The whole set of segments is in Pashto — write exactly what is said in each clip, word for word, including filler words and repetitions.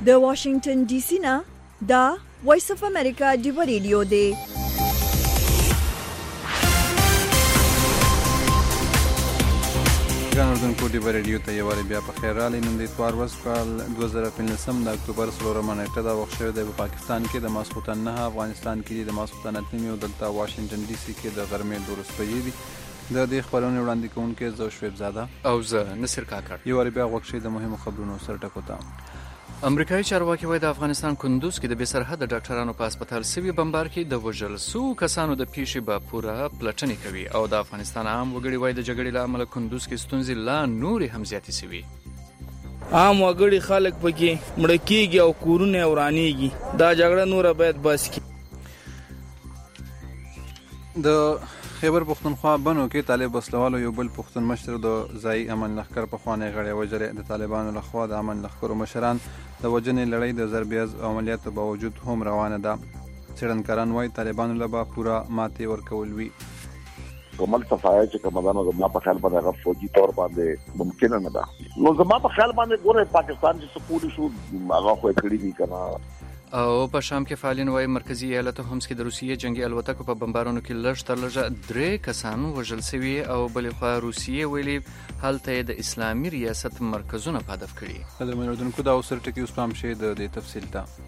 د واشنگټن ډي سي نه دا وایس اف امریکا دی ریډیو دی. ګران اردوونکو ډي ریډیو ته یو وارې بیا په خیر راغلی. نن د اتوار ورځ کال دوه زره پنځلسم د اکتوبر څلورمه نیټه ده. وخت شوی دی په پاکستان کې د ماسخوتن نه، افغانستان کې د ماسخوتن اته نیمې او دلته واشنګټن ډي سي کې د غرمې دولس بجې دي. د دې خبرونې وړاندې کوونکی زه شعیب زاده او زه نصر کاکړ. یو وارې بیا وخت شوی د مهمو خبرونو سر ټکو ته. امریکایي چارواکي وایي د افغانستان کندوز کې د بې سرحده ډاکټرانو په هسپتال سوي بمبار کې د وژل سوو کسانو د پیښې به پوره پلټنې کوي او د افغانستان عام وګړي وایي د جګړې له امله کندوز کې ستونزې لا نورې هم زیاتې سوي. عام وګړي خلک پکې مړه کېږي او کورونه ورانېږي. دا جګړه نوره باید بس کړي. د خیبر پښتونخوا بنو کې طالب وسلوالو یو بل پښتون مشر د ځایي امن لښکر پخوانی غړی وژلی. د طالبانو لخوا د امن لښکرو مشران د وژنې لړۍ د ضربیز عملیاتو باوجود هم روانه ده. څېړنکاران وایي طالبانو له به پوره ماتې ورکول وي. کومل صفایه چې کومدانو زما په خیال باندې هغه فوجي طور باندې ممکن نه ده. نو زما په خیال باندې ګوره پاکستان چې سپوري شو هغه خو کړی دي کنه. او په شام کې فعالین وایي مرکزی ایالت هومس کې د روسیې جنگي الوتکو په بمبارونو کې لږ تر لږه درې کسان وژل شوي او بلې خوا روسیې ویلي هلته یې د اسلامي ریاست مرکزونه په هدف کړي. قدرمنو اردوونکو دا اوس سر ټکي اوس پام شي د دې تفصیل ته.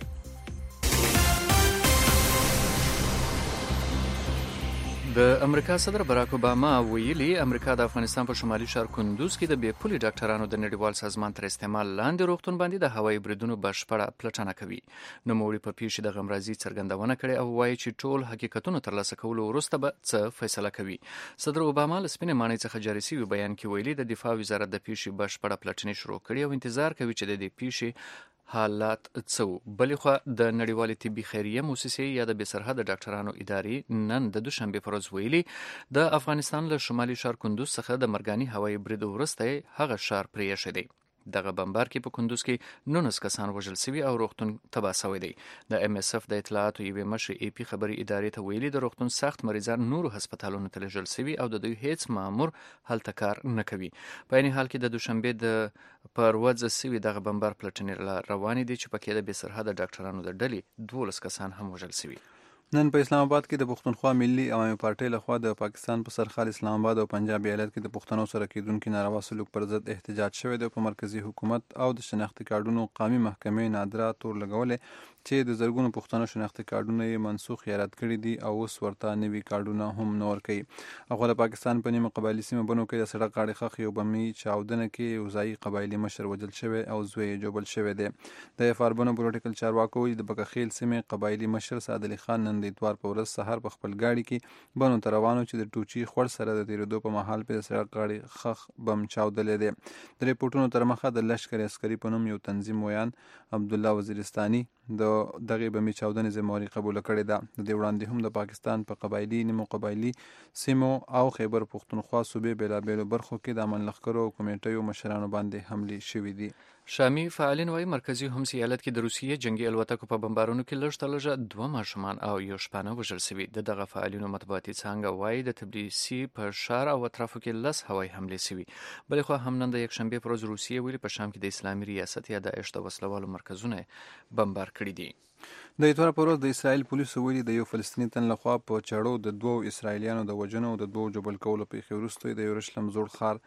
د امریکا صدر براک اوباما ویلي امریکا د افغانستان په شمالي ښار کندوز کې د بې پولي ډاکټرانو د نړیوال سازمان تر استعمال لاندې روغتون باندې د هوایي بریدونو بشپړه پلټنه کوي. نوموړي په پیښې د غمرازي څرګندونه کړې او وایي چې ټول حقیقتونو ترلاسه کولو وروسته به څه فیصله کوي. صدر اوباما له سپینې ماڼۍ څخه جاري شوي بیان کې ویلي د دفاع وزارت د پیښې بشپړه پلټنې شروع کړې او انتظار کوي چې د دې پیښې حالات څه وو. بلې خوا د نړیوالې طبي خیریه موسسې یا د بې سرحده ډاکټرانو ادارې نن د دوشنبې په ورځ ویلي د افغانستان له شمالي ښار کندوز څخه د مرګاني هوایي برید وروسته هغه ښار پرې ایښی دی. دغه بمبار کې په کندوز کې نولس کسان وژل شوي او روغتون تباه شوی دی. د ام اس اف د اطلاعاتو یوې مشر ای پی خبري ادارې ته ویلي د روغتون سخت مریضان نورو هسپتالونو ته لیږل شوي او د دوی هیڅ مامور هلته کار نه کوي. په عین حال کې د دوشنبې د پر ورځ شوي دغه بمبار پلټنې روانې دي چې پکې د بې سرحده ډاکټرانو د ډلې دولس کسان هم وژل شوي. نن په اسلام آباد کې د پښتونخوا ملي عوامي پارټۍ لخوا د پاکستان په سرحال اسلام آباد او پنجاب ایالت کې د پښتنو سره کېدونکي ناروا سلوک پر ضد احتجاج شوی دی. په مرکزی حکومت او د شناختي کارډونو قومي محکمې نادره تور لګولې چې د زرګونو پښتنو شناختي کارډونه یې منسوخ یا رد کړي دي او اوس ورته نوي کارډونه هم نه ورکوي. هغه د پاکستان په نیمه قبایلي سیمه بنو کې د سړک غاړې ښخ یو بمي چاودنه کې یو ځایي قبایلي مشر وژل شوی او زوی یې ژوبل شوی دی. د اف آر بنو پولیټیکل چارواکو وایي د بکخیل سیمې قبایلي مشر سعد علي خان نن د اتوار په ورځ سهار په خپل گاډي کې بنو ته روانو چې د ټوچي خوړ سره د تیرېدو په مهال په سړک غاړې خخ بم چاودلی دی. د ریپورټونو تر مخه د لشکر عسکري په نوم یو تنظیم ویان عبدالله وزیرستاني د دغه بمي چاودنې ذمهواري قبوله کړې ده. د دې وړاندې هم د پاکستان په قبایلي نیمو قبایلي سیمو او خیبر پښتونخوا صوبې بېلابېلو برخو کې د امن لښکرو او کمیټیو مشرانو باندې حملې شوي دي. شامي فعالین وایي مرکزی هومس ایالت کې د روسیې جنگي الوتکو په بمبارونو کې لږ تر لږه دوه ماشومان او یو شپانه وژل شوي. د دغه فعالینو مطبوعاتي څانګه وایي د تبلیسي په ښار او اطرافو کې لس هوایي حملې شوي. بلې خوا هم نن د یکشنبې په ورځ روسیې ویلي په شام کې د اسلامي ریاست یا داعش د وسلوالو مرکزونه بمبار کړي دي. د اتوار په ورځ د اسرائیل پولیسو ویلي د یو فلسطیني تن لخوا په چړو د دوو اسرائیلیانو د وژنو او د دوو ژوبل کولو پیښې وروسته د یورشلم زوړ ښار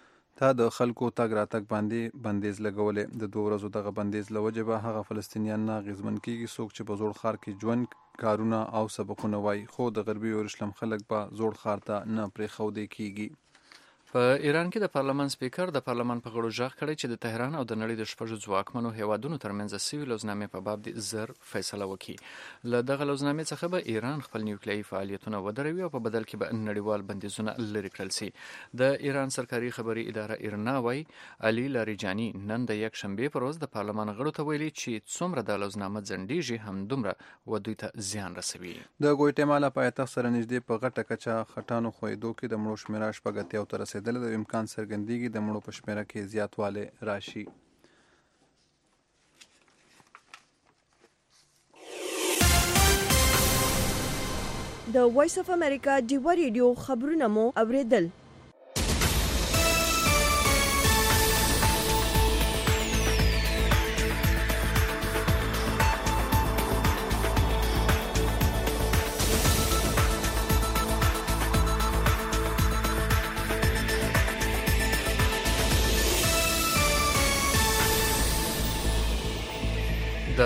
ته د خلکو تګ راتګ باندې بندیز لګولې. د دوه ورځو دغه بندیز له وجې به هغه فلسطینیان نه اغېزمن کېږي څوک چې په زوړ ښار کې ژوند کارونه او سبقونه وایي، خو د غربي یورشلم خلک به زوړ ښار ته نه پرېښودی کېږي. په ایران کې د پارلمان سپیکر د پارلمان په غړو ژغ کړی چې د تهران او د نړۍ د شپږو ځواکمنو هیوادونو ترمنځ سوي لوزنامې په باب د زر فیصله وکړي. له دغه لوزنامې څخه به ایران خپل نیوکلیایي فعالیتونه ودروي او په بدل کې به نړیوال بندیزونه لرې کړل شي. د ایران سرکاري خبري اداره ایرنا وایي علي لاریجاني نن د یکشنبې په ورځ د پارلمان غړو ته ویلي چې څومره د لوزنامه ځنډیږي همدومره و دوی ته زیان رسوي. د ګویټمالا پایتخت سره نږدې په غټه کچه خټانو ښویېدو کې د مړو شمېره شپږ اتیاو ته رسېدلې. د امکان څرګندېږي د مړو په شمېره کې زیاتوالی راشي. د وایس اف امریکا ډیوا ریډیو خبرونه مو اوریدل.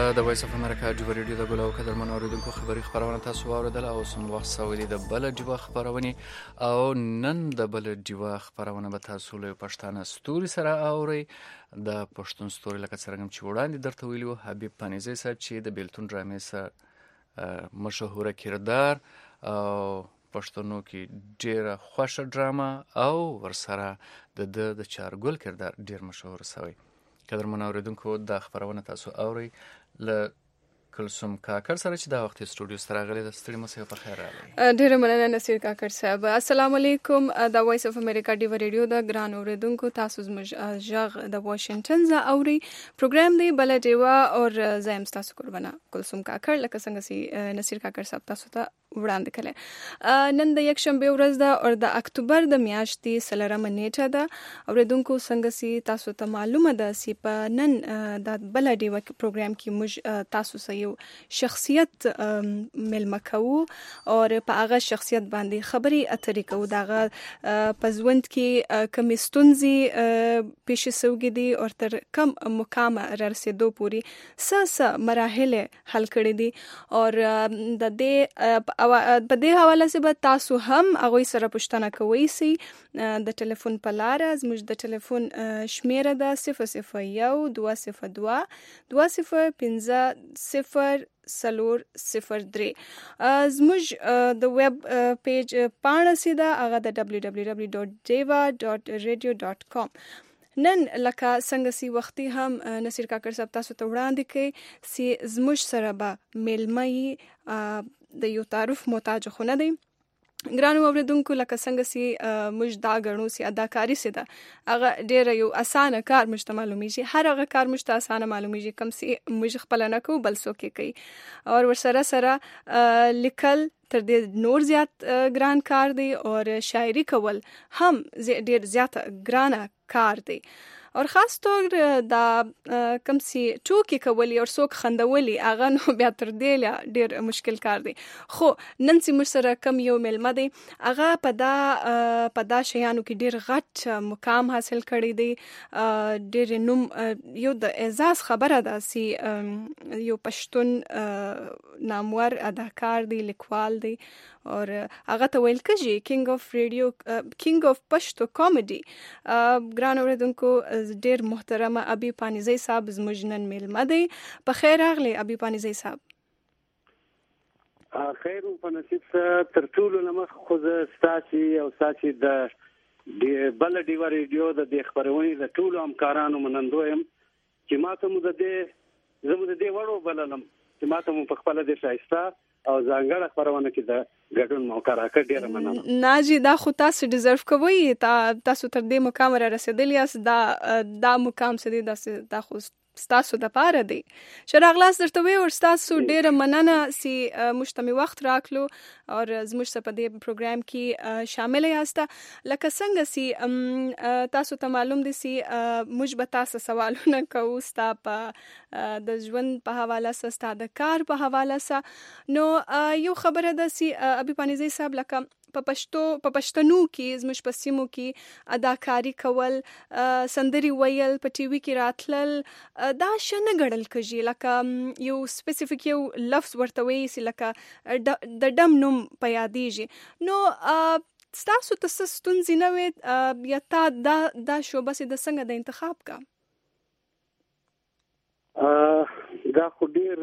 د وایس اف امریکا ډیو ریډیو د ګلو قدر من اوریدونکو خبری خبرونه تاسو واوریدل او سم وخت سوي د بل ډیو خبرونه او نن د بل ډیو خبرونه به تاسو له پښتانه ستوري سره اوري د پښتون ستوري لکه څنګه چې وړاندې درته ویلو حبیب پانیزی صاحب چې د بیلتون ډرامې سره مشهور کردار او پښتنو کې ډیره خوښه ډراما او ورسره د د چارګل کردار ډیر مشهور شوی. قدر من اوریدونکو د خبرونه تاسو اوري ل کلثوم کاکر سره چې دا وخت استودیو سره غلي د ستړي مسه په خیر راغلی. ډیر مننه نصیر کاکر صاحب. السلام علیکم. د وایس اف امریکا ډیو ریډیو د ګران اوریدونکو تاسو زموږ ژغ د واشنگټن ز اوري پروګرام دی بل ډیوا او زم تاسو قربانه کلثوم کاکر لکه څنګه سي نصیر کاکر صاحب تاسو ته وړاندې کړل. نن د یک شنبه ورځ ده او د اکتوبر د میاشتې سلرمه نیټه ده. اوریدونکو څنګه سي تاسو ته معلومه ده سی په نن د بل ډیوا پروګرام کې موږ تاسو سره شخصیت ملما کوو او په هغه شخصیت باندې خبري اترې کوو دغه پزوند کې کمستونزي پیش سوګي دي او تر کم مقام رسیدو پوری ساس مراحل حل کړې دي او د دې په دې حواله سره تاسو هم هغه سره پوښتنه کوئ سي د ټلیفون په لار زموږ د ټلیفون شمیره ده صفر صفر یو دوه صفر دوه دوه صفر پنځه صفر سلور صفر درې. زموږ د ویب پیج پاڼه سیده هغه د دبلیو دبلیو دبلیو ډاٹ ډیوا ډاٹ ریډیو ډاٹ کام. نن لکه څنګه سی وختي هم نصیر کاکر صاحب تاسو ته وړاندې کړي سی زموږ سره به ملمي د یو تعارف محتاج خو نه دی. ګرانو اوریدونکو لکه څنګه سي موږ دا غنو سي اداکاری سي دا هغه ډیر یو اسانه کار مشته معلومیږي. هر هغه کار مشته اسانه معلومیږي کم سي موږ خپل نه کو بل څوک کوي او ورسره سره لیکل تر دې نور زیات ګران کار دی او شاعري کول هم ډیر زیات ګران کار دی او خاص طور دا کم سي ټوکی کولی او څوک خندولي هغه نو بیا تر دې ډیر مشکل کار دی. خو نن سي موږ سره کم یو ملما دی هغه په دا په دا شیانو کې ډیر غټ مقام حاصل کړی دی. ډیر نوم یو د اعزاز خبره ده سي یو پښتون نامور اداکار دی لیکوال دی او هغه ته ویل کېږي کینګ اف ریډیو کینګ اف پښتو کامیډي. ګران اوریدونکو ډیر محترمه ابي پانیزی صاحب زموږ نن ملما دی. په خیر راغلی ابي پانیزی صاحب. خیر په نصیب تر ټولو لمخ خو ستاسي او ستاسي د بل ډیوا ریډیو د خبرونې د ټولو همکارانو منندو يم چې ماته مو د دې زموږ د دې وړو بللم چې ماته مو په خپل د شایسته او ځانګړی خبرونه کې د ګډون موقع راکړه. ډیره مننه. ناجی دا خو تاسو ډیزرف کوئ. تاسو تر دې مقام را رسیدلی یاست. دا دا مقام سدي دا خو ستاسو د پاره دی. شراغلاس درته وی او تاسو ډیره مننه سی مجتمعي وخت راکلو او زموږ سره په دې پروګرام کې شامل یاست. لکه څنګه سی تاسو ته معلوم دي سی موږ به تاسو سوالونه کوو ستا په د ژوند په حواله سره ستا د کار په حواله سره. نو یو خبره ده سی ابي پانیزی صاحب لکه په پښتو په پښتنو کې زموږ په سیمو کې اداکاری کول سندري ویل په ټي وي کې راتلل دا شنه ګړل کېږي لکه یو سپیسیفیک یو لفظ ورته وایي سي لکه د ډم نوم په یادېږي. نو ستاسو ته څه ستونزې نه وي یا تا دا دا شوبه سي د څنګه د انتخاب کا؟ دا خو ډیر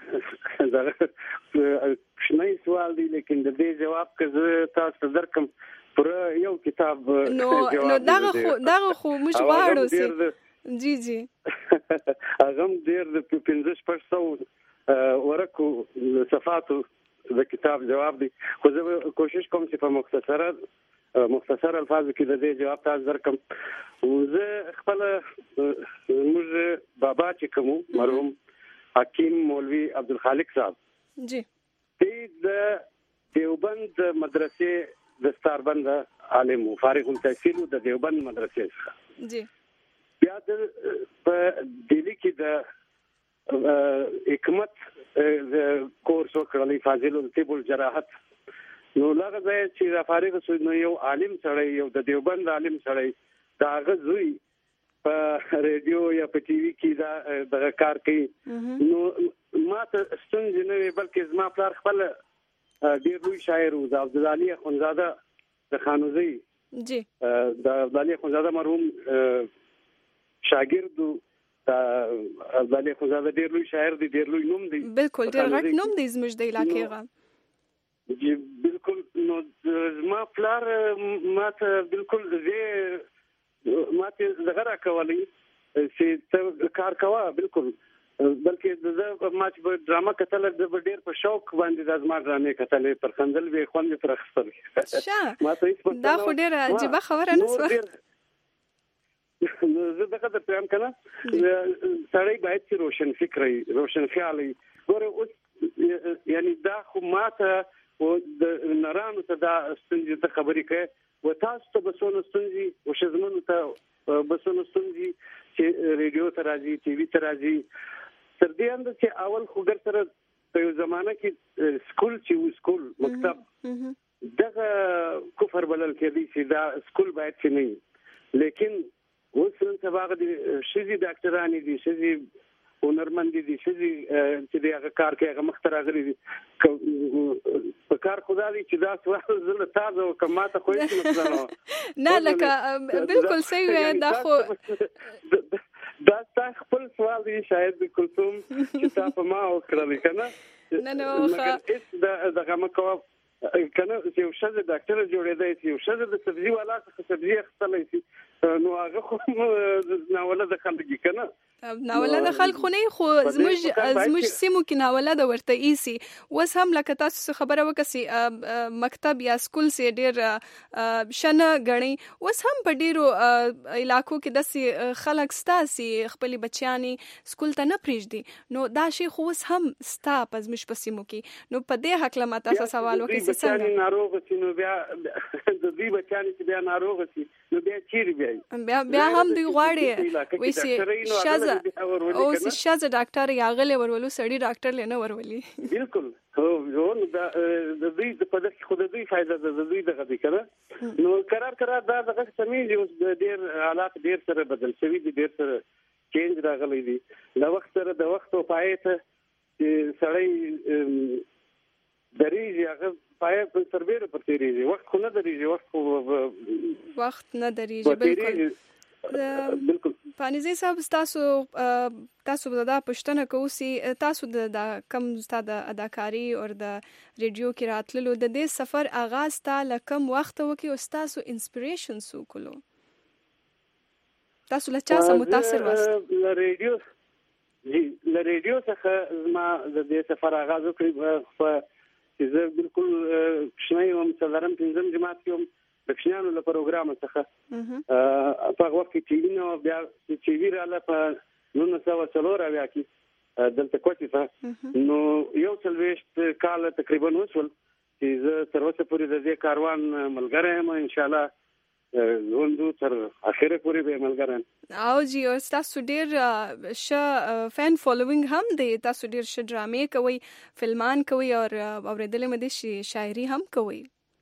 شنه سوال دی لیکن د دې جواب که زه تاسو درکم پر یو کتاب نو نو دغه خو دغه خو موږ واړو سي جی جی هغه ډیر د پنځه شپږ سوه ورکو صفاتو د کتاب جواب دی. خو زه کوشش کوم چې په مختصره مختصر الفاظ کې د دې جواب تاسو درکم. زه خپل موږ بابا چې کوم مرحوم حکیم مولوی عبدالخالق صاحب جی د دیوبند مدرسې د ستاربند عالم فارغ التحصیل د دیوبند مدرسې څخه جی بیا د په دلی کې د حکمت کورس وکړلی فاضل الطب الجراحت. نو لږ ځای چې فارغ شو نو یو عالم سره یو د دیوبند عالم سره دا غزوی په ریډیو یا په ټي وي کې دا دغه کار کوي نو ما ته ستونزې نه وي بلکې زما پلار خپل ډېر لوی شاعر و د عبدالعلي اخندزاده د خانوزۍ جی د عبدالعلي اخندزاده مرحوم شاګرد د عبدالعلي اخندزاده ډېر لوی شاعر دی ډېر لوی نوم دی بالکل ډېر غټ نوم دی زموږ د علاقې غا جی بالکل نو زما پلار ما ته بالکل زه ما ته دغه راکولي چې ته کار کوه بالکل بلکې زه ما چې ډرامه کتل د ډېر په شوق باندې د ازما ډرامې کتلې پر خندل به خوند پر اخستل ما ته هیڅ دا خو ډېر عجیبه خبره نه سوه زه دغه ته پام کنه سړی باید چې روشن فکري روشن خیالي ګوره اوس یعنی دا خو ماته او د نرانو ته دا ستونزې ته خبرې کوي و تاسو ته بسونه ستونزې او شزمنو ته بسونه ستونزې چې ریډیو ته راځي ټي وي ته راځي تر دې اند چې اول خو ګر سره په یو زمانہ کې سکول چې و سکول مکتب دغه کفر بلل کېدی چې دا سکول باید چې نه لیکن اوس سبا د شذي ډاکټرانو دي شذي هنرمند دي شذي چې دغه کار کوي هغه مخترع غري دي په کار خدا دي چې دا څه زله تازه او کماته خو هیڅ مثلا نه لکه بالکل صحیح دا خو دا تاسو خپل سوال دی شاید کلثوم چې تاسو ما وکړل کنه نه نو دا دغه مکو کنه یو شذ ډاکټر جوړېدای شي یو شذ د سبزي والا څخه سبزي اخستلای شي نو هغه خو ناوله د خلک کنه ناوله د خلک خو نه خو زموږ زموږ سیمو کې ناوله د ورته ایسي وس هم لکه تاسو خبره وکسي مکتب یا سکول سي ډېر شنه غني وس هم په ډېرو علاقو کې د خلک ستاسي خپل بچیانی سکول ته نه پریږدي نو دا شی خو وس هم ستا پزمش په سیمو کې نو په دې حق لمه تاسو سوال وکړئ چې څنګه ناروغ شي نو بیا د دې بچیانی چې بیا ناروغ شي نو بیا چیرې بیا بیا هم دوی غواړي وې سي شاز او سي شاز ډاکټر یاغله ورولو سړی ډاکټر لنه ورولي بالکل هو یو د دې په دغه خود دې فائدہ د دې دغه دي کنه نو قرار قرار دا دغه سمې اوس د ډیر حالات ډیر سره بدل شوی دي ډیر سره چینج راغلی دي د وخت سره د وخت او پایته چې سړی دریږي هغه پای په سربېره پر تیریږي وخت خو نه دریږي وخت خو وخت نه دریږي بالکل بالکل پانیزي صاحب تاسو تاسو دا پښتنه کوسي تاسو د کم ستاد اداکاری او د ریډیو کې راتللو د دې سفر آغاز تا لکم وخت وکي او تاسو انسپریشن سو کولو تاسو له چا سره متاثر واست له ریډیو جی له ریډیو څخه ما د دې سفر آغاز وکړ په چې زه بالکل شنه یم څلورم پنځم جماعت کې یم د کښنانو له پروګرام څخه په وخت کې چې نو بیا چې ویراله په نو څو څلور اویا کې دلته کوټې ته نو یو څلويشت کال تقریبا وشول چې زه تر اوسه پورې د دې کاروان ملګری یم ان شاء الله زوندو تر اخره پورې به ملګری او جی او تاسو ډیر ش فین فالوینګ هم دی تاسو ډیر ش ډرامې کوي فلمان کوي او اوریدل مې دي شاعري هم کوي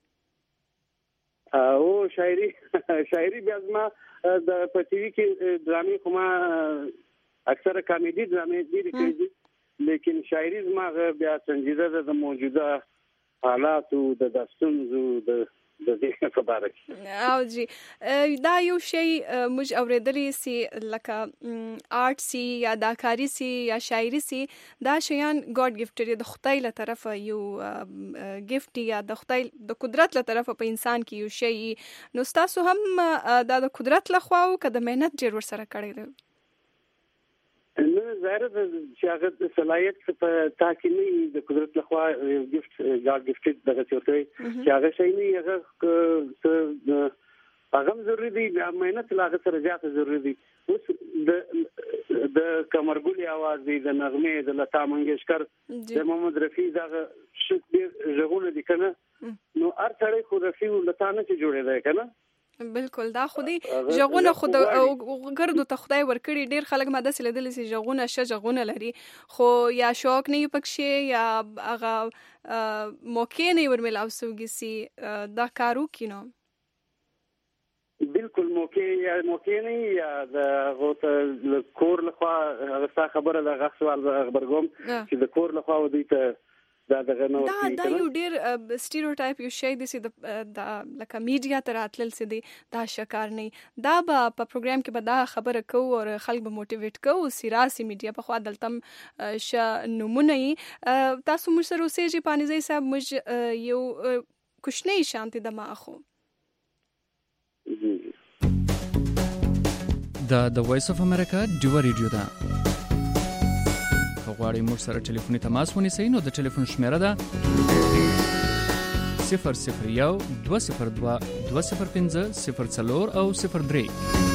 او شاعري شاعري بیا ما د پټیوي کې ډرامې کومه اکثر کامیډي ډرامې دي کوي لیکن شاعري ما بیا څنګه د موجوده حالاتو د داستانو د د دې خبره او جی دا یو شی موږ اوریدلې سي لکه آرټ سي یا اداکاری سي یا شاعري سي دا شیان ګاډ گیفټ د خدای له طرفه یو گیفت یا د خدای د قدرت له طرفه په انسان کې یو شی نو تاسو هم دا د قدرت له خوا او د مهنت ډیر ور سره کړی دی نو زاره چې هغه صلاحیت په تاکینی د قدرت لخوا گیفت ګاډ گیفټ دغه چورته چې هغه شي نه هغه هغه ضروري دی د مهنت لاغه سره زیات ضروري دی اوس د د کمرګولي आवाज دی د نغمه د لتا منګیشکر د محمد رفیع دغه شکر ژغونه دي کنه نو هر څړې خو رفیع لتا نه جوړې ده کنه بالکل دا خودي ژغونه خود ګردو ته خدای ورکړي ډیر خلک ماده سلیدل سي ژغونه ش ژغونه لري خو یا شوق نه پکښي یا هغه موقع نه ورمل اوسوږي سي دا کارو کینو بالکل موقع یا موقع نه یا د غوته کور لخوا هغه خبره د غسوال خبرګوم چې د کور لخوا ودی ته دا دغه نو دا دا یو ډیر سټیریوټایپ یو شی دی چې د لکه میډیا تر اتل سي دی دا شکار نه دا په پروګرام کې به دا خبره کو او خلک به موټیویټ کو سیاسي میډیا په خوا دلتم ش نمونه تاسو موږ سره اوسېږي پانیزي صاحب موږ یو کوشنی شانتي د ماخو دا د وایس اف امریکا ډیو ریډیو ده غواړئ موږ سره ټلیفوني تماس ونیسئ نو د ټلیفون شمیره ده صفر صفر یو دوه صفر دوه دوه صفر پنځه صفر څلور او صفر درې.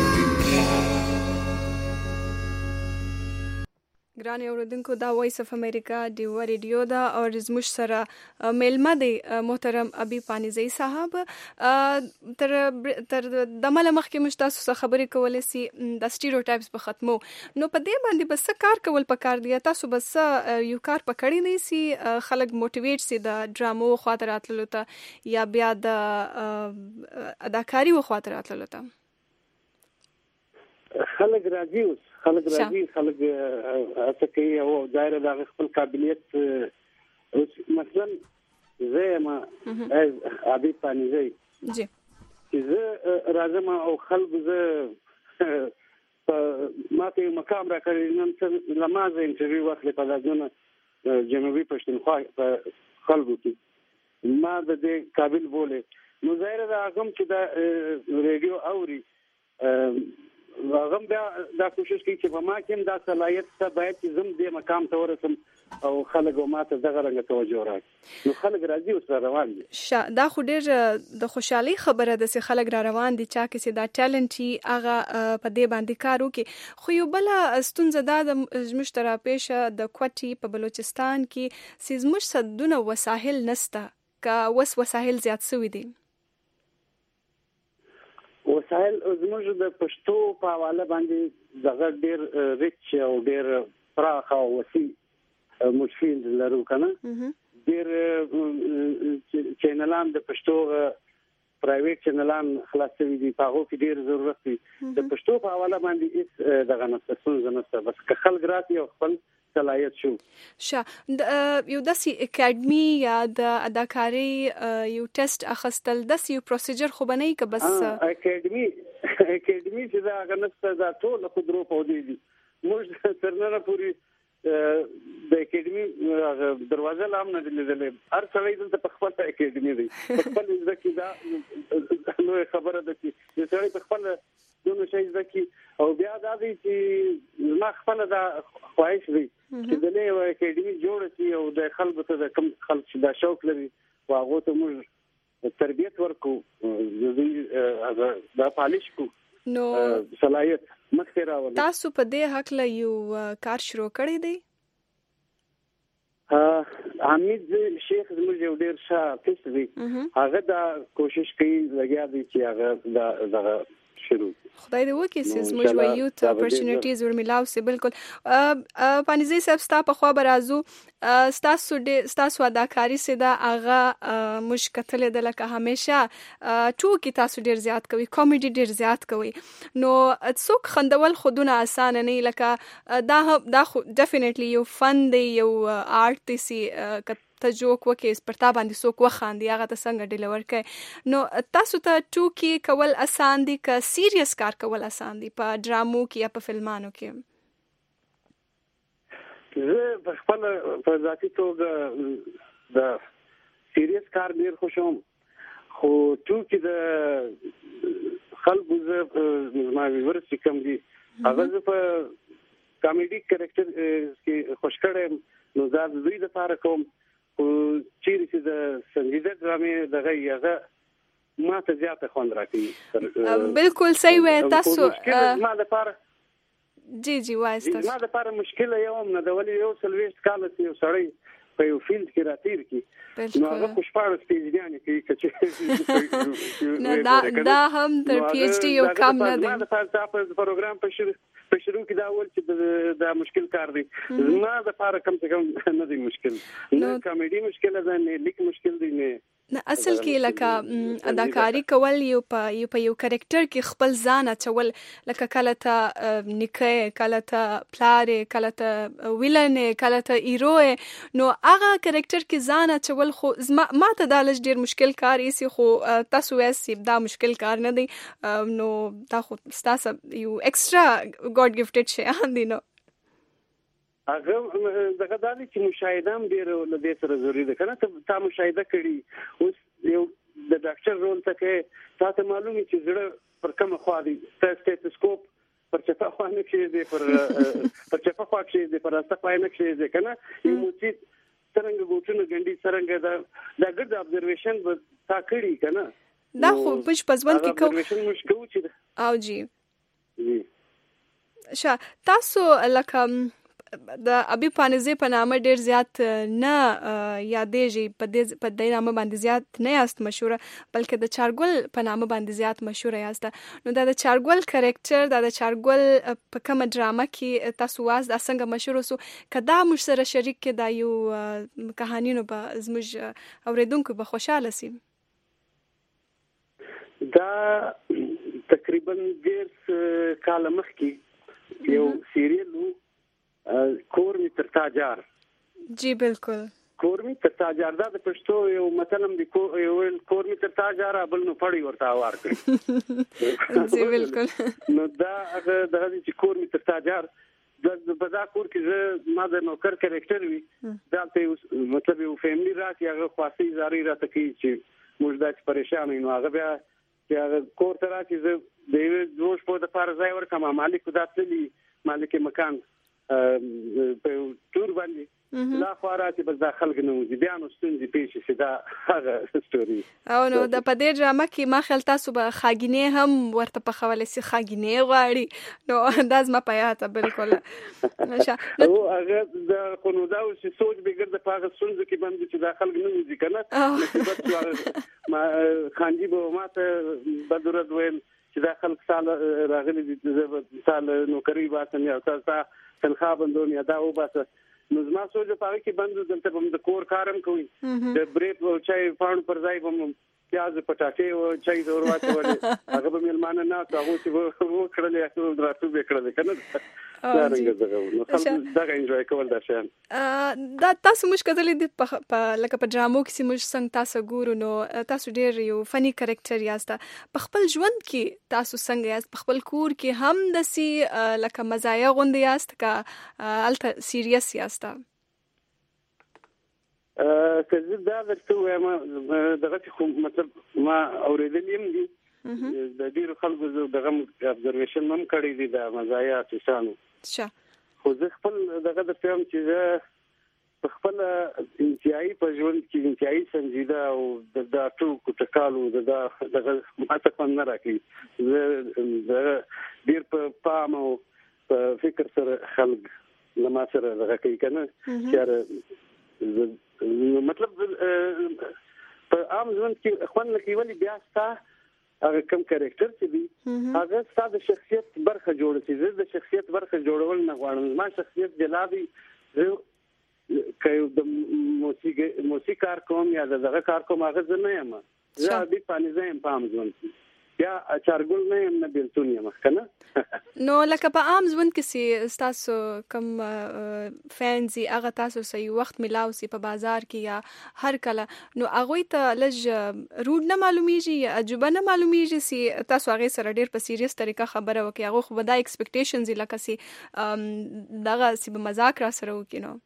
ګران اوریدونکو دا وایس اف امریکا ډیو ریډیو دا او زموږ سره میلمه دی محترم ابي پانیزي صاحب. تر تر د مل مخکې مش تاسو څخه خبرې کولې سي د سټیریوټایپس په ختمو نو په دې باندې بس کار کول پکار دی تاسو بس یو کار پکړی نه سي خلک موټیویټ سي د ډرامو خاطرات لته یا بیا د اداکاری خاطرات لته خلک راځي اوس خلک راځي خلک هڅه کوي او دایره د خپل قابلیت اوس مثلا زه ما ابي پانیزي جی زه راځم او خلک زه ما ته مقام را کړی نن څه لمازه انټرویو واخلې په دغه جنوبي پښتونخوا په خلکو کې ما د دې قابل بوله نو ظاهر دا کوم چې دا ریډیو اوري هغه بیا دا کوشش کوي چې په ما کې دا صلاحیت ته باید چې زم دې مقام ته ورسم او خلک ماته دغه رنګ توجه راکړي نو خلک راځي او سره روان دي. دا خو ډېر د خوشحالي خبره ده چې خلک را روان دي چا کې دا ټالنت هغه په دې باندې کار وکړي. خو یو بل ستونزه دا د مشترا پیشه د کوټي په بلوچستان کې سیزمش صدونه وسایل نسته کا وس وسایل زیات سوي دي وسایل زموږ د پښتو په حواله باندې دغه ډېر ریچ او ډېر پراخ او وسیع مشفیل لرو کنه ډېر چینلان د پښتو پرایویټ چینلان خلاصوي دي په هغه کې ډېر ضرورت دی د پښتو په حواله باندې هیڅ دغه نه څه نه بس که خلک راځي او خپل صلاحیت شو شه یو داسې اکیډمي یا د اداکاری یو ټیسټ اخستل داسې یو پروسیجر خو بنئ که بس اکیډمي اکیډمي چې دا غنسته دا ټول خو درو په دی دي موږ ترنه پوری د اکیډمي دروازه لام نه لیدلې هر څړې دلته په خپل اکیډمي دی په خپل ځکه دا نو خبره ده چې د څړې په خپل دونو شي ځکه او بیا دا دی چې ما خپل دا خواهش دی چې د له اکیډمي جوړ شي او د خلکو ته د کم خلک دا شوق لري واغه ته موږ تربیت ورکو د دا پالیش کو نو صلاحیت مخه راول تاسو په دې حق له یو کار شروع کړی دی حمید شیخ زموږ یو ډیر ښه پیس دی هغه دا کوشش کوي لګیا دی چې هغه دا دغه شروع خدای دې وکړي چې زموږ وایو ته اپورچونټیز ورملاو سي بالکل پانیزي صاحب ستا په خوا برازو ستاسو ستاسو اداکاری سي دا هغه مشکتل د لکه همیشه ټوکی تاسو ډیر زیات کوي کامیډي ډیر زیات کوي نو څوک خندول خودونه اسانه نه لکه دا دا ډیفینیټلی یو فن دی یو آرت دی سي ته جوک وکې پرتا باندې څوک وخاندي هغه ته څنګه ډیلیور کوي نو تاسو ته ټوکی کول اسان دي که سیریس کار کول اسان دي په ډرامو کې یا په فلمانو کې زه په خپل په ذاتي توګه د سیریس کار ډیر خوشوم خو ټوکی د خلکو زه ما ورسې کم دي هغه زه په کامیډي کریکټر کې خوش کړم نو دا د دوی لپاره کوم او چې د سنجیده ډرامې دغه یغه ما ته زیاته خوند راکړي بالکل صحیح وای تاسو ما لپاره جی جی وای تاسو ما لپاره مشکل یو نه د ولې یو سلويست کال یو سړی په یو فیلډ کې راتیر کی نو هغه خوشاله سپیجنانه کوي چې نه دا دا هم تر پی ایچ ډی یو کم نه دی ما د تاسو پروګرام په شروع په شروع کې دا ول چې دا مشکل کار دی ما د لپاره کم څه کم نه دی مشکل نه کامیډي مشکل ده نه لیک مشکل دی نه نه اصل کې لکه اداکاری کول یو په یو په یو کریکټر کې خپل ځان اچول لکه کله ته نیکه کله ته پلار کله ته ویلن کله ته هیرو نو هغه کریکټر کې ځان اچول خو ما ته دا لږ ډیر مشکل کار یې خو تاسو یې دا مشکل کار نه دی نو دا خو تاسو یو ایکسترا ګاډ گیفټډ شی اندي نو هغه دغه د دې مشاهده هم ډیر له دې سره ضروري ده کنه ته تا مشاهده کړي اوس یو د ډاکټر رول ته کې تاسو معلومه چې زړه پر کومه خوا دی سټیتوسکوپ پر چپه خوا نه کېږي پر پر چپه خوا کېږي پر استه خوا نه کېږي کنه یو موتی څنګه ګوتونه ګنډي څنګه دا د ګډ ابزرویشن تا کړی کنه دا خو پښ پزون کې کو ابزرویشن مشکو چې او جی شا تاسو لکه د ابي پانزي په نامه ډیر زیات نه یادېږي په دې په دې نامه باندې زیات نه یاست مشهوره بلکې د چارګل په نامه باندې زیات مشهوره یاست نو دا د چارګل کریکټر دا د چارګل په کومه ډرامه کې تاسو واز د څنګه مشهور سو کدا مش سره شریک کې دا یو کہانی نو به زموږ اوریدونکو به خوشاله سي دا تقریبا ډیر کال مخکې یو سیریل کور می تر تاجار جی بالکل کور می تر تاجار دا د پښتو یو متلم دی یو کور می تر تاجار بل نو پړی ورته وار کړی جی بالکل نو دا هغه د چې کور می تر تاجار د بازار کور کې ما د نوکر کریکټر وی دا ته مطلب یو فیملی راځي هغه خاصي زاري راته کی چې موږ د پریشان نو هغه بیا چې هغه کور ته راځي د یو جوش په د فارزای ورکه مالک داتلی مالک مکان په تور باندې لا خوراتي بس داخل غنو بیا نو ستونزې پیښ شي دا هغه ستوري او نو د پدې ډرامه کې ما خیال تاسو به خاګینه هم ورته په خوله سي خاګینه غواړي نو انداز ما پیاته بالکل او هغه د قانودا او سوچ بغیر د پاغه ستونزې کې باندې چې داخل غنو دي کنه بس ما خانجي به ماته بدرد وین چې داخل سال راغلي دي سال نوکری واسه یا تاسو تنخواه بندون یا دا او باسه نو زما سوچ په هغه کې بندو دلته هم د کور کارم کوي د بریک او چای پاڼو پر ځای هم پیاز پټاټې او چای د ورواته ولې هغه به ملمانه نه تاسو چې وو کړلې تاسو دراتو به کړل کنه دا رنګ زغو نو خلک دا انجوای کول دا شان دا تاسو مش کتلې د په لکه په ډرامو کې مش څنګه تاسو ګورو نو تاسو ډیر یو فنی کریکټر یاست په خپل ژوند کې تاسو څنګه یاست په خپل کور کې هم د سي لکه مزایا غوند یاست کا الته سیریس یاست ا کله دا درته وایم دغه خو مطلب ما اوریدل یم دي د ډیر خلکو دغه ابزرویشن هم کړی دي د مزایا تاسو شه خو زه خپل دغه د فهم چې په خپل انتهایی په ژوند کې انتهایی سنجیده او د ټکو ټکالو د دغه ماته پن نه راکړي زه ډیر په پام او په فکر سره خلک لما سره دغه کوي کنه چې مطلب په عام ژوند کې خوان لکه ولی بیا ستا هغه کم کریکټر چې دی هغه ستاسو شخصیت برخه جوړ شي زه د شخصیت برخه جوړول نه غواړم ما شخصیت جلادي زه کایو د موسیقي موسیقار کوم یا دغه کار کوم هغه زه نه یم زه به پانی زم پام ځون یا چارګل نه یم نه بیلتون یم کنه نو لکه په عام ژوند کې سي تاسو کم فانزي هغه تاسو سي وخت ملاو سي په بازار کې یا هر کله نو هغه ته لږ روډ نه معلومیږي یا عجيبه نه معلومیږي سي تاسو هغه سره ډیر په سیریس طریقه خبره وکي هغه خو بدای ایکسپیکټیشنز لکه سي دغه سي په مزاق را سره وکي نو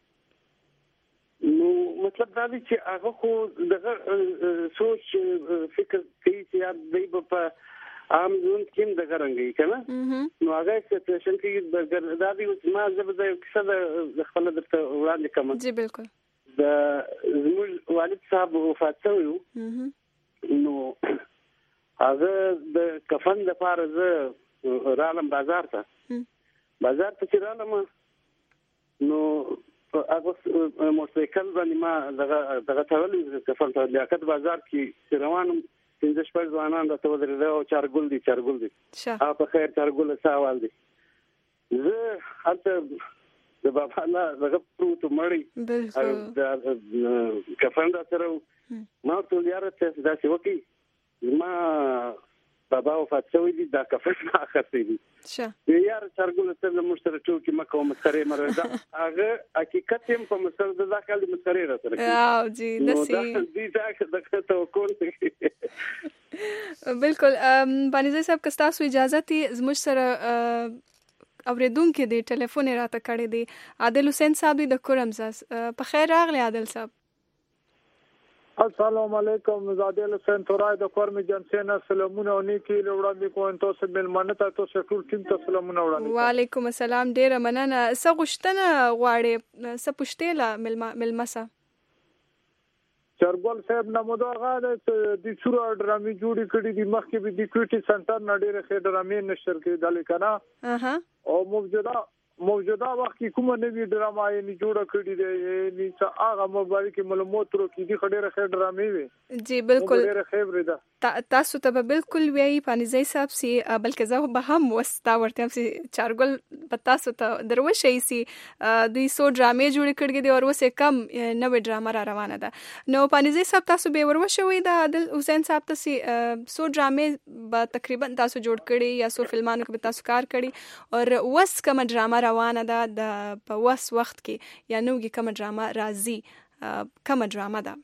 نو مطلب دا دی چې هغه خو دغه سوچ فکر کوي چې دی په عام ژوند کې د غرنګي کنه نو هغه سټیشن کې دا دی ما زبده کیسه د خپل درته وړاندې کوم جی بالکل د زموږ والد صاحب وفات شوی نو هغه د کفن د فارزه رالم بازار ته بازار ته چرالم نو هغه موټرسایکل باندې ما دغه دغه تړلې کفن ته لیاقت بازار کې روانم څنګه شپږ ځوانان راته ودرېدل او چارګل دي چارګل دي ها په خیر چارګل سوال دي زه هلته د بابا نه دغه پروت مړی بالکل د کفن را سره ما ټول یاره ته داسې وکي ما بابا وفات شوی دی دا کفن ما اخستې دي شه یاره چارګل سره موږ سره ټوکی مکه او مسخره مرزه هغه حقیقت هم په مسر د ځکه د مسخره را سره او جی دسی دي دا د توکل بالکل بانیزه صاحب که تاسو اجازه تی زموږ سره اوریدونکو دی ټلیفون راته کړی دی عادل حسین صاحب د کورمزاس په خیر راغلی عادل صاحب السلام علیکم عادل حسین تورای د کورم جنسین سلامونه او نیکی وړاندې کوم تاسو ملمنه تاسو ټول ټیم ته سلامونه وړاندې وعلیکم السلام ډیره مننه څه غوښتنه غواړې څه پوښتنه ملمسه چرګول صاحب نمودا غاده د څورا ډرامې جوړې کړې دي مخکې به د کوټي سنټر نړۍ ښه ډرامې نشر کېدل کنه اها او موجوده موجوده وخت کې کومه نوې ډرامه یې جوړه کړې ده یې چې هغه مبارک معلومات ورو کې دي خډيره ښه ډرامې وي جی بالکل ډیره خبره ده تاسو ته بالکل وی پانیزي صاحب سي بلکې زه به هم وستا ورته سي چارګل پتا سو ته دروشي سي دوی سو ډرامې جوړ کړګي دي او وسه کم نوې ډرامه را روانه ده نو پانیزي صاحب تاسو به وروشوي د عادل حسین صاحب ته سي سو ډرامې به تقریبا تاسو جوړ کړي یا سو فلمانو کې تاسو کار کړي او وس کم ډرامه روانه ده د په وس وخت کې یا نوې کم ډرامه راځي کم ډرامه ده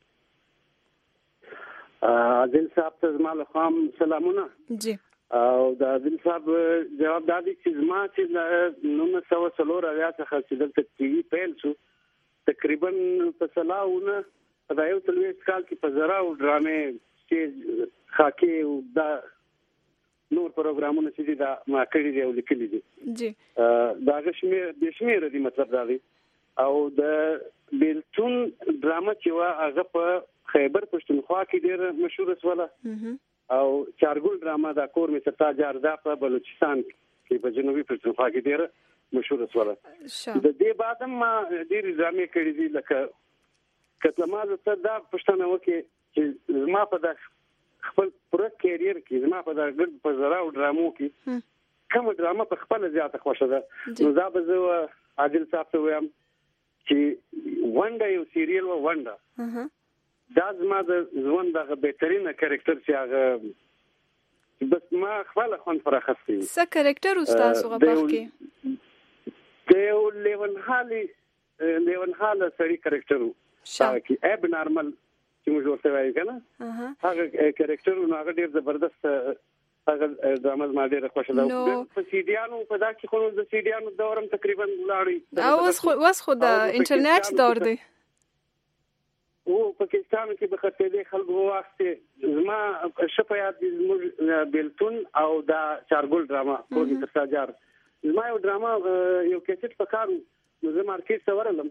عادل صاحب ته زما له خام سلامونه جی او د عادل صاحب جواب دادی چې زما چې نو سو سلور اویا څخه چې دلته ټي وي پیل شو تقریبا په سلاونه په یو تلويز کال کې په زرا او ډرامې چې خاکي او دا نور پروګرامونه چې دا ما کړی دی او لیکلي دي جی دا غشمه د شمیر دی مطلب دا دی او د بیلتون ډرامه چې وا هغه په خیبر پښتونخوا کې ډېر مشهور شوله او چارګل ډرامه دا کور می ستا جاردا په بلوچستان کې په جنوبي پښتونخوا کې ډېر مشهور شوله د دې بعد ما ډېر ډرامې کړې دي لکه کله ما زه دا پښتنه وکي چې زما په د خپل پوره کیریر کې زما په د ګډ په زرا او ډرامو کې کوم ډرامه په خپل زیاته خوښه ده نو دا به زه عادل صاحب ته وایم چې ونډه یو سیریل و ونډه دا زما د ژوند دغه بهترینه کریکټر چې هغه بس ما خپل خون پر اخستې څه کریکټر استاد هغه په کې یو لیون حالي لیون حاله سړی کریکټر و چې اب نارمل چې موږ ورته وایو کنه هغه کریکټر نو هغه ډیر زبردست هغه ډرامه ما ډیره خوښه ده په سیډیانو په دا کې خو د سیډیانو دورم تقریبا لاړی او اوس خو اوس خو د انټرنیټ دور دی او پاکستان کې به خطرې خلکو واسطه زما شپه یاد بیلتون او دا چارګل ډرامه کوم ترساجار زما یو ډرامه یو کیسټ پکارو زه مارکیټ ته ورلم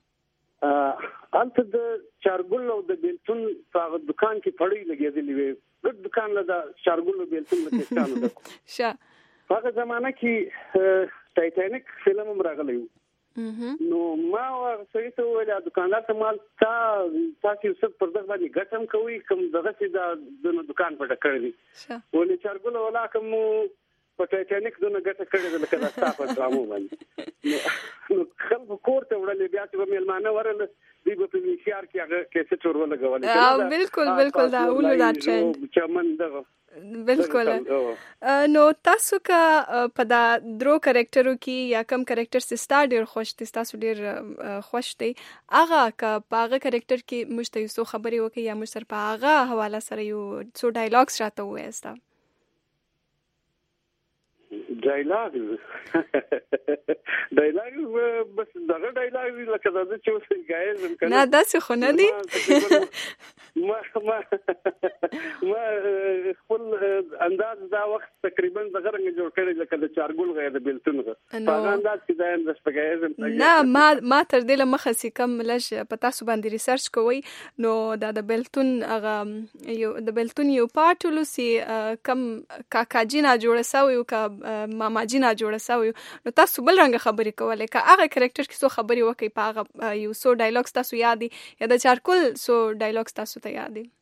البته د چارګل او د بیلتون په دکان کې پړې لګېدلې وي ګډ دکان له چارګل او بیلتون له پاکستان ده شه هغه زمانہ کې ټایټانیک فلم هم راغلی نو ما ورسره ته ویل دکاندار ته مال تا تاسو څه پر دغه باندې ګټم کوي کوم دغه چې د دکان په ټکړې دي ولې چارګل ولا کوم په ټایټانیک دونه ګټه کړې ده لکه دا تاسو ډرامو باندې نو خلکو کوړه وړلې بیا چې مېلمانه ورل دی په میشار کې هغه کیسه ټور ولګول بالکل بالکل دا اولو دا ټرند چمن دغه بالکل نو تاسو کا په دا درو کریکټرو کې یا کم کریکټر ستا ډیر خوښ دي تاسو ډیر خوښ دي هغه کا پاغه کریکټر کې مشته یو خبري وکي یا مشر پاغه حواله سره یو څو ډایلاګز راته وایستا ډایلاګ ډایلاګ بس دغه ډایلاګ لکه دا چې اوس غایل نه داسې خو نه دي ما ما ما خپل انداز دا وخت تقریبا دغه رنګ جوړ کړی لکه د چارګل غیا د بیلتون غا په انداز کې دا انداز پګایزم نه ما ما تر دې له مخه سي کم لږ پتا سو باندې ریسرچ کوي نو دا د بیلتون هغه یو د بیلتون یو پارټولو سي کم کاکاجینا جوړ ساوي او کا ماما جینا جوړ ساوي نو تاسو بل رنګ خبرې کولای کا هغه کریکټر کې سو خبرې وکي په هغه یو سو ډایلاګز تاسو یاد دي یا د چارکول سو ډایلاګز تاسو ته یاد دي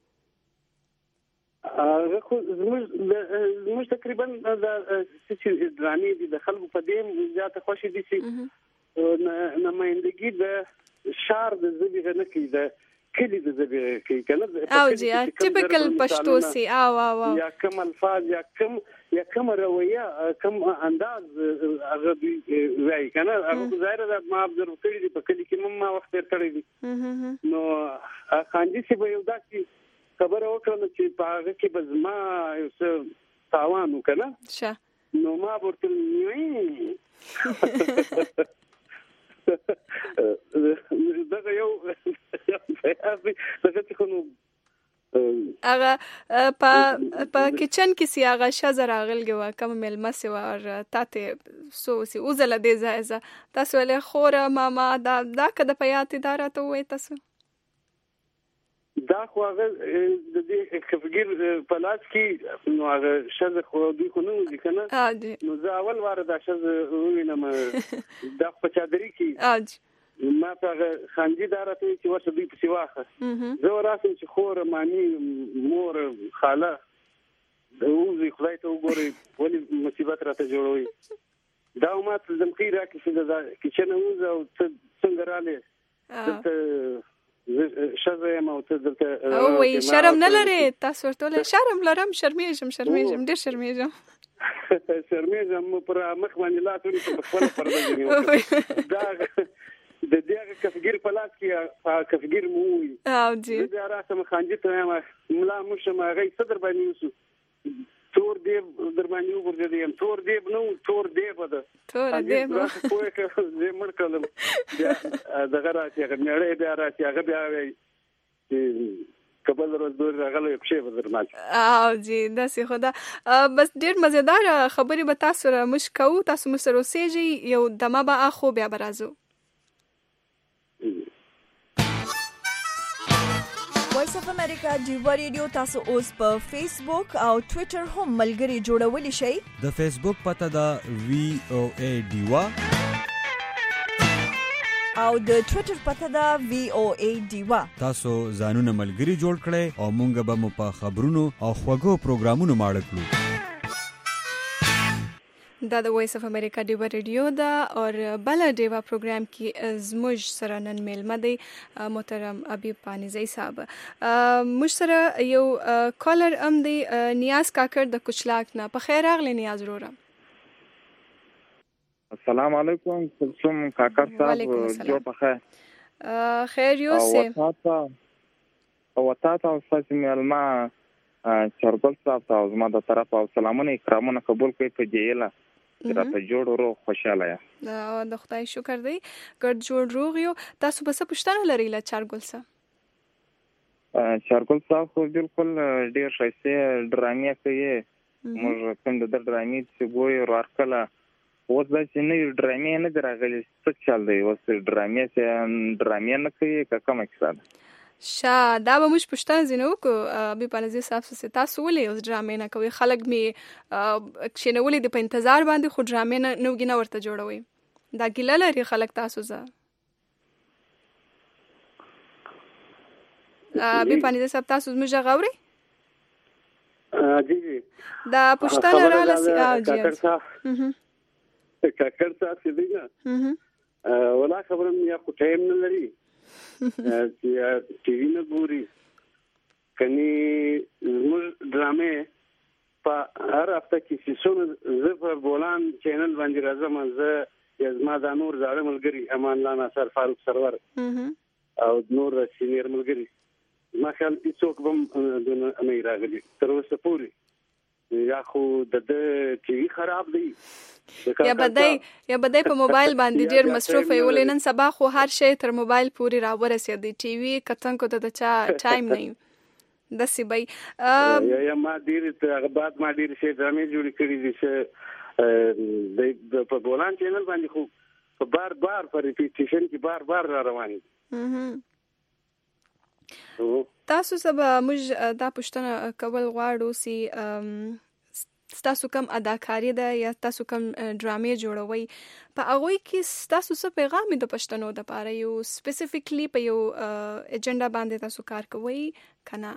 هغه خو زموږ تقریبا د سچې درامې دي د خلکو په دې زیاته خوشي دي چې نمائندګي د شار د زبې نه کې د کلی د زبې کې کنه او جی ټیپیکل پښتو سي او او یا کوم الفاظ یا کوم یا کوم رویه کوم انداز هغه وایي کنه هغه ظاهر ده ما observe کړی دی په کلی کې ما وخت تیر کړی دی نو خانجي چې به یو داسې خبره وکړم چې په هغه کې به زما یو څه تاوان وکړه شه نو ما ورته وایي دغه یو دغه څه نو هغه په په کچن کې سی هغه شزر راغلګو کوم ملمسه ور تاته سو سی اوزله دې زایزه تاسو له خوره ماما دا دا کده پیات اداره ته وې تاسو دا خو هغه د دې خفګیر په لاس کې نو هغه شزه خو دوی خو نو دي کنه نو زه اول واره دا شزه وینم دا په چادرې کې اج ما ته خانجي دارته چې ورته دوی په سیواخه زه وراسم چې خور مانی مور خاله د اوزي خدای ته وګوري ولې مصیبت راته جوړوي دا ما ته زمخي راکې چې دا کچنه اوز او څنګه رااله ته شزه ما ته دلته او وي شرم نه لري تاسو ورته شرم لرم شرمېږم شرمېږم ډېر شرمېږم شرمېږم پر مخ باندې لا ټول په خپل پرده دا د دې کفګیر په لاس کې کفګیر مو وي او جی دا راسم خانجي ته ما ملا مشم غي صدر باندې وسو تور دی در باندې وګرځیدم تور دی نو تور دی بده تور دی په کې زه مړ کړم دغه راځي هغه مړې بیا راځي هغه بیا وي قبل ورځ دور راغله یو شی بدر ماج او جی داسې خدا بس ډیر مزیدار خبرې به تاسو را مشکو تاسو مسره سیږي یو دمه به اخو بیا برازو وایس اف امریکا دیوا ریډیو تاسو اوس په فیسبوک او ټوئیټر هم ملګري جوړولی شئ د فیسبوک پته دا وی او ای دیوا او د ټوئیټر پته دا وی او ای دیوا تاسو ځانونه ملګري جوړ کړئ او مونږ به مو په خبرونو او خوږو پروګرامونو ماړه کړو دا د وایس اف امریکا دیوا ریډیو دا اور بل دیوا پروګرام کې زموږ سره نن میلمه دی محترم ابي پانیزی صاحب موږ سره یو کالر ام دی نیاز کاکر د کچلاک نه په خیر راغلی نیاز وروره السلام علیکم کوم کاکر صاحب جو په خیر خیر یو سه او تاسو او تاسو استاد میلمه چرګل صاحب تاسو زما د طرف او سلامونه اکرامونه قبول کړئ په جیله راته جوړ ورو خوشاله یم د خدای شکر دی ګډ جوړ روغ یو تاسو به څه پوښتنه لرئ له چرګل صاحب چرګل صاحب خو بالکل ډیر ښایسته ډرامې کوي موږ کوم د ډرامې چې ګوري ورکله اوس دا چې نه ډرامې نه دراغلي څه چل دی اوس ډرامې چې ډرامې نه کوي که کومه کیسه ده شا دا به موږ پښتنه زینو کو ابي پانزي صاحب څه تاسو ولې اوس ډرامې نه کوي خلک می کښینولې د په انتظار باندې خو ډرامې نه نوګي نه ورته جوړوي دا ګیله لري خلک تاسو زه ابي پانزي صاحب تاسو موږ غوړي جی جی دا پښتنه را لسی او جی کاکر صاحب چې دی ولا خبرم یا خو ټایم نه لري چې ټي وي نه ګوري کني موږ ډرامې په هر هفته کې چې څونه زه په بولان چینل باندې راځم زه یزما د نور زاړه ملګری امان الله ناصر فاروق سرور او نور سینیر ملګری ما خیال هیڅوک هم نه راغلي تر اوسه پورې یا خو د ټي وي خراب دی یا بدای یا بدای په موبایل باندې ډیر مصروف وي ولې نن سبا خو هر شی تر موبایل پورې راورسېدی ټي وي کتن کو ته د چا ټایم نه د سی بای یا ما ډیر هغه بعد ما ډیر شی ډرامې جوړ کړې دي چې د په بولان چینل باندې خو بار بار پر ریپیټیشن کې بار بار را روان دي تاسو سبا موږ دا پښتنه کول غواړو سي تاسو کوم اداکاری ده یا تاسو کوم ډرامې جوړوي په هغه کې تاسو څه پیغام د پښتنو د پاره یو سپیسیفیکلی په یو ایجنډا باندې تاسو کار کوي کنه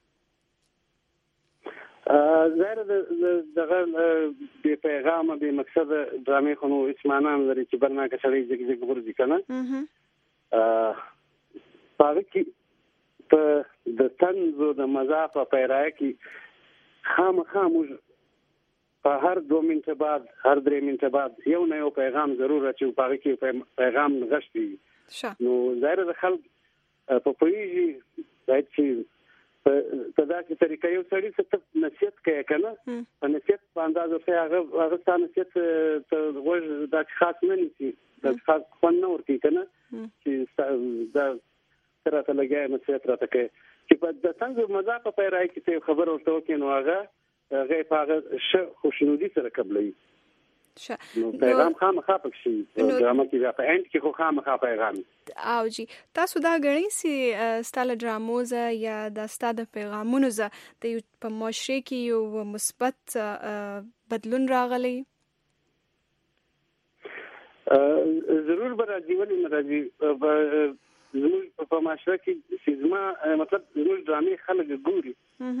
زهر دغه به پیغام به مقصد ډرامې خو نو اسمانان لري چې برنامه سړی زګ زګ ورځي کنه ا پاره کې په د طنز او د مزاح په پیرایه کې خامخا موږ په هر دو منټه بعد هر درې منټه بعد یو نه یو پیغام ضرور اچو په هغه کې پیغام نغښتي نو ظاهر د خلک په پویږي باید چې په داسې طریقه یو سړی څه نصیحت کوي کنه په نصیحت په انداز ورته هغه هغه ستاسو نصیحت ته غوږ د خاص نه نسی د خاص فن نور کې کنه چې دا سره ته لګای نصیحت راته کوي چې په د څنګه مزاح په پیرای کې خبر ورته وکړي نو هغه هغه په هغه ش خوشنودي سره قبلې نو پیغام خامخا پکې ډرامه کې په اند کې خو خامخا پیغام او جی تاسو دا غړي سي ستاله ډراموزه یا د ستاده پیغامونو ز د په معاشره کې یو مثبت بدلون راغلی ضرور به راځي ولې نه راځي زموږ په معاشره کې سیزما مطلب زموږ ډرامې خلک ګوري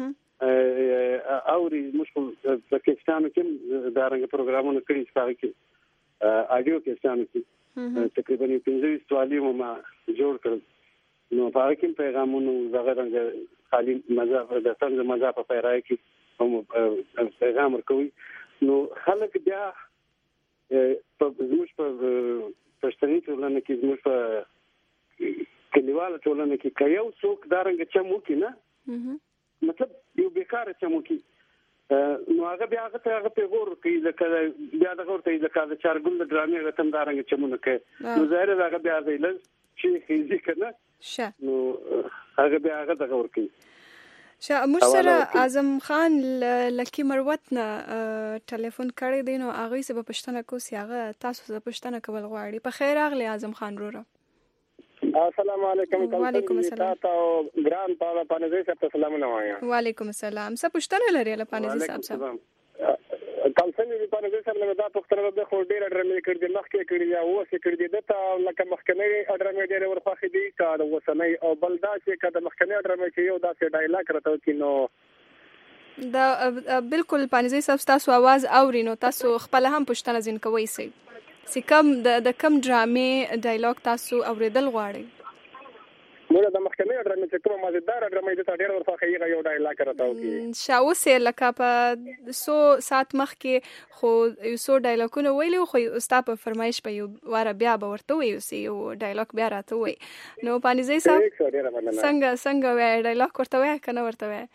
اوري مشکل په پاکستان کې دا رنګ پروګرامونه کړي چې هغه کې اډیو پاکستان کې تقریبا پنځه سوالي ما جوړ کړل نو په هغه کې پیغامونه زغه رنګ خالي مزه د څنګه مزه په پیرای کې هم پیغام ورکوي نو خلک بیا په زموږ په پښتني ټولنه کې زموږ په کلیواله ټولنه کې کيو څوک دا رنګ چمو کې نه مطلب یو بیکاره چمو کې نو هغه بیا هغه هغه په غور کې لکه بیا د غور ته لکه د چارګل د ډرامې غتم دارنګ چمو نه کوي نو ظاهر هغه بیا د لږ شي هیڅ کنه شه نو هغه بیا هغه د غور کې شه مشره اعظم خان لکی مروت نه ټلیفون کړی دی نو هغه سبب پښتنه کو سی هغه تاسو سبب پښتنه کول غواړي په خیر اغلی اعظم خان وروره السلام علیکم وعلیکم السلام تاسو ګران پاله پانځه صاحب ته سلامونه وایم وعلیکم السلام څه پښتنه لري له پانځه صاحب صاحب کلسن دې پانځه صاحب نه دا پښتنه د خو ډیر ډرمې کړې د مخکې کړې یا اوسې کړې د ته لکه مخکنی ډرمې ډېر ورخه دي کا د وسنۍ او بلدا چې کا د مخکنی ډرمې چې یو داسې ډایلاګ راته کینو دا بالکل پانځه صاحب تاسو आवाज اوري نو تاسو خپل هم پښتنه زین کوي سي سی کم د کم ډرامې ډایلاګ تاسو اوریدل غواړي نو د مخکنی ډرامې چې کومه مزیدار ډرامې د ډېر ورخه یې یو ډایلاګ راته وکي شاوسه لکه په سو سات مخ کې خو یو سو ډایلاګونه ویلو خو استاد په فرمایش په یو واره بیا به ورته وي یو ډایلاګ بیا راته وي نو پانیزي صاحب څنګه څنګه وای ډایلاګ ورته وای کنه ورته وای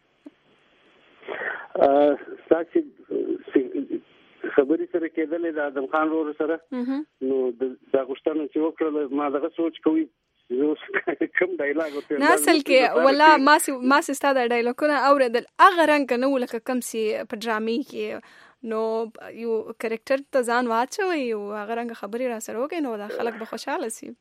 ا ساتي خبرې سره کېدلې د اعظم خان ورور سره نو دا غوښتنه چې وکړل ما دغه سوچ کوي زه کوم ډایلاګ ورته نه اصل کې ولا ما ما ستاسو ډایلاګونه اوریدل هغه رنګ نه ولکه کم سي په ډرامې کې نو یو کریکټر ته ځان واچوي او هغه رنګ خبرې را سره وکړي نو دا خلک به خوشاله شي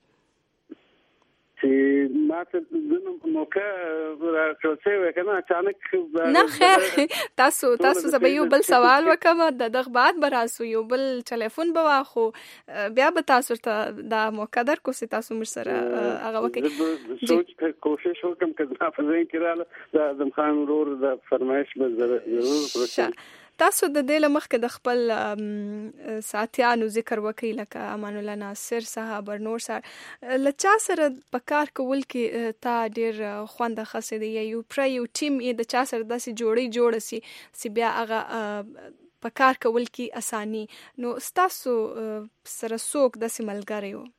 چې ما ته د موقع راځي وکنه اچانک نه خیر تاسو تاسو زه به یو بل سوال وکم د دغه بعد براسو یو بل ټلیفون به واخو بیا به تاسو ته دا موقع در کو سي تاسو مر سره هغه وکي سوچ کوشش وکم کله په ځین کې رااله د اعظم خان ورور د فرمایش به ضرور پروت تاسو د دې لمخکې د خپل ساتيانو ذکر وکړي لکه امان الله ناصر صاحب نور سره لچا سره په کار کول کې تا ډیر خوند خاصه دی یو پر یو ټیم یې د چا سره داسې جوړي جوړ سي سی بیا هغه په کار کول کې اساني نو تاسو سره څوک داسې ملګری وو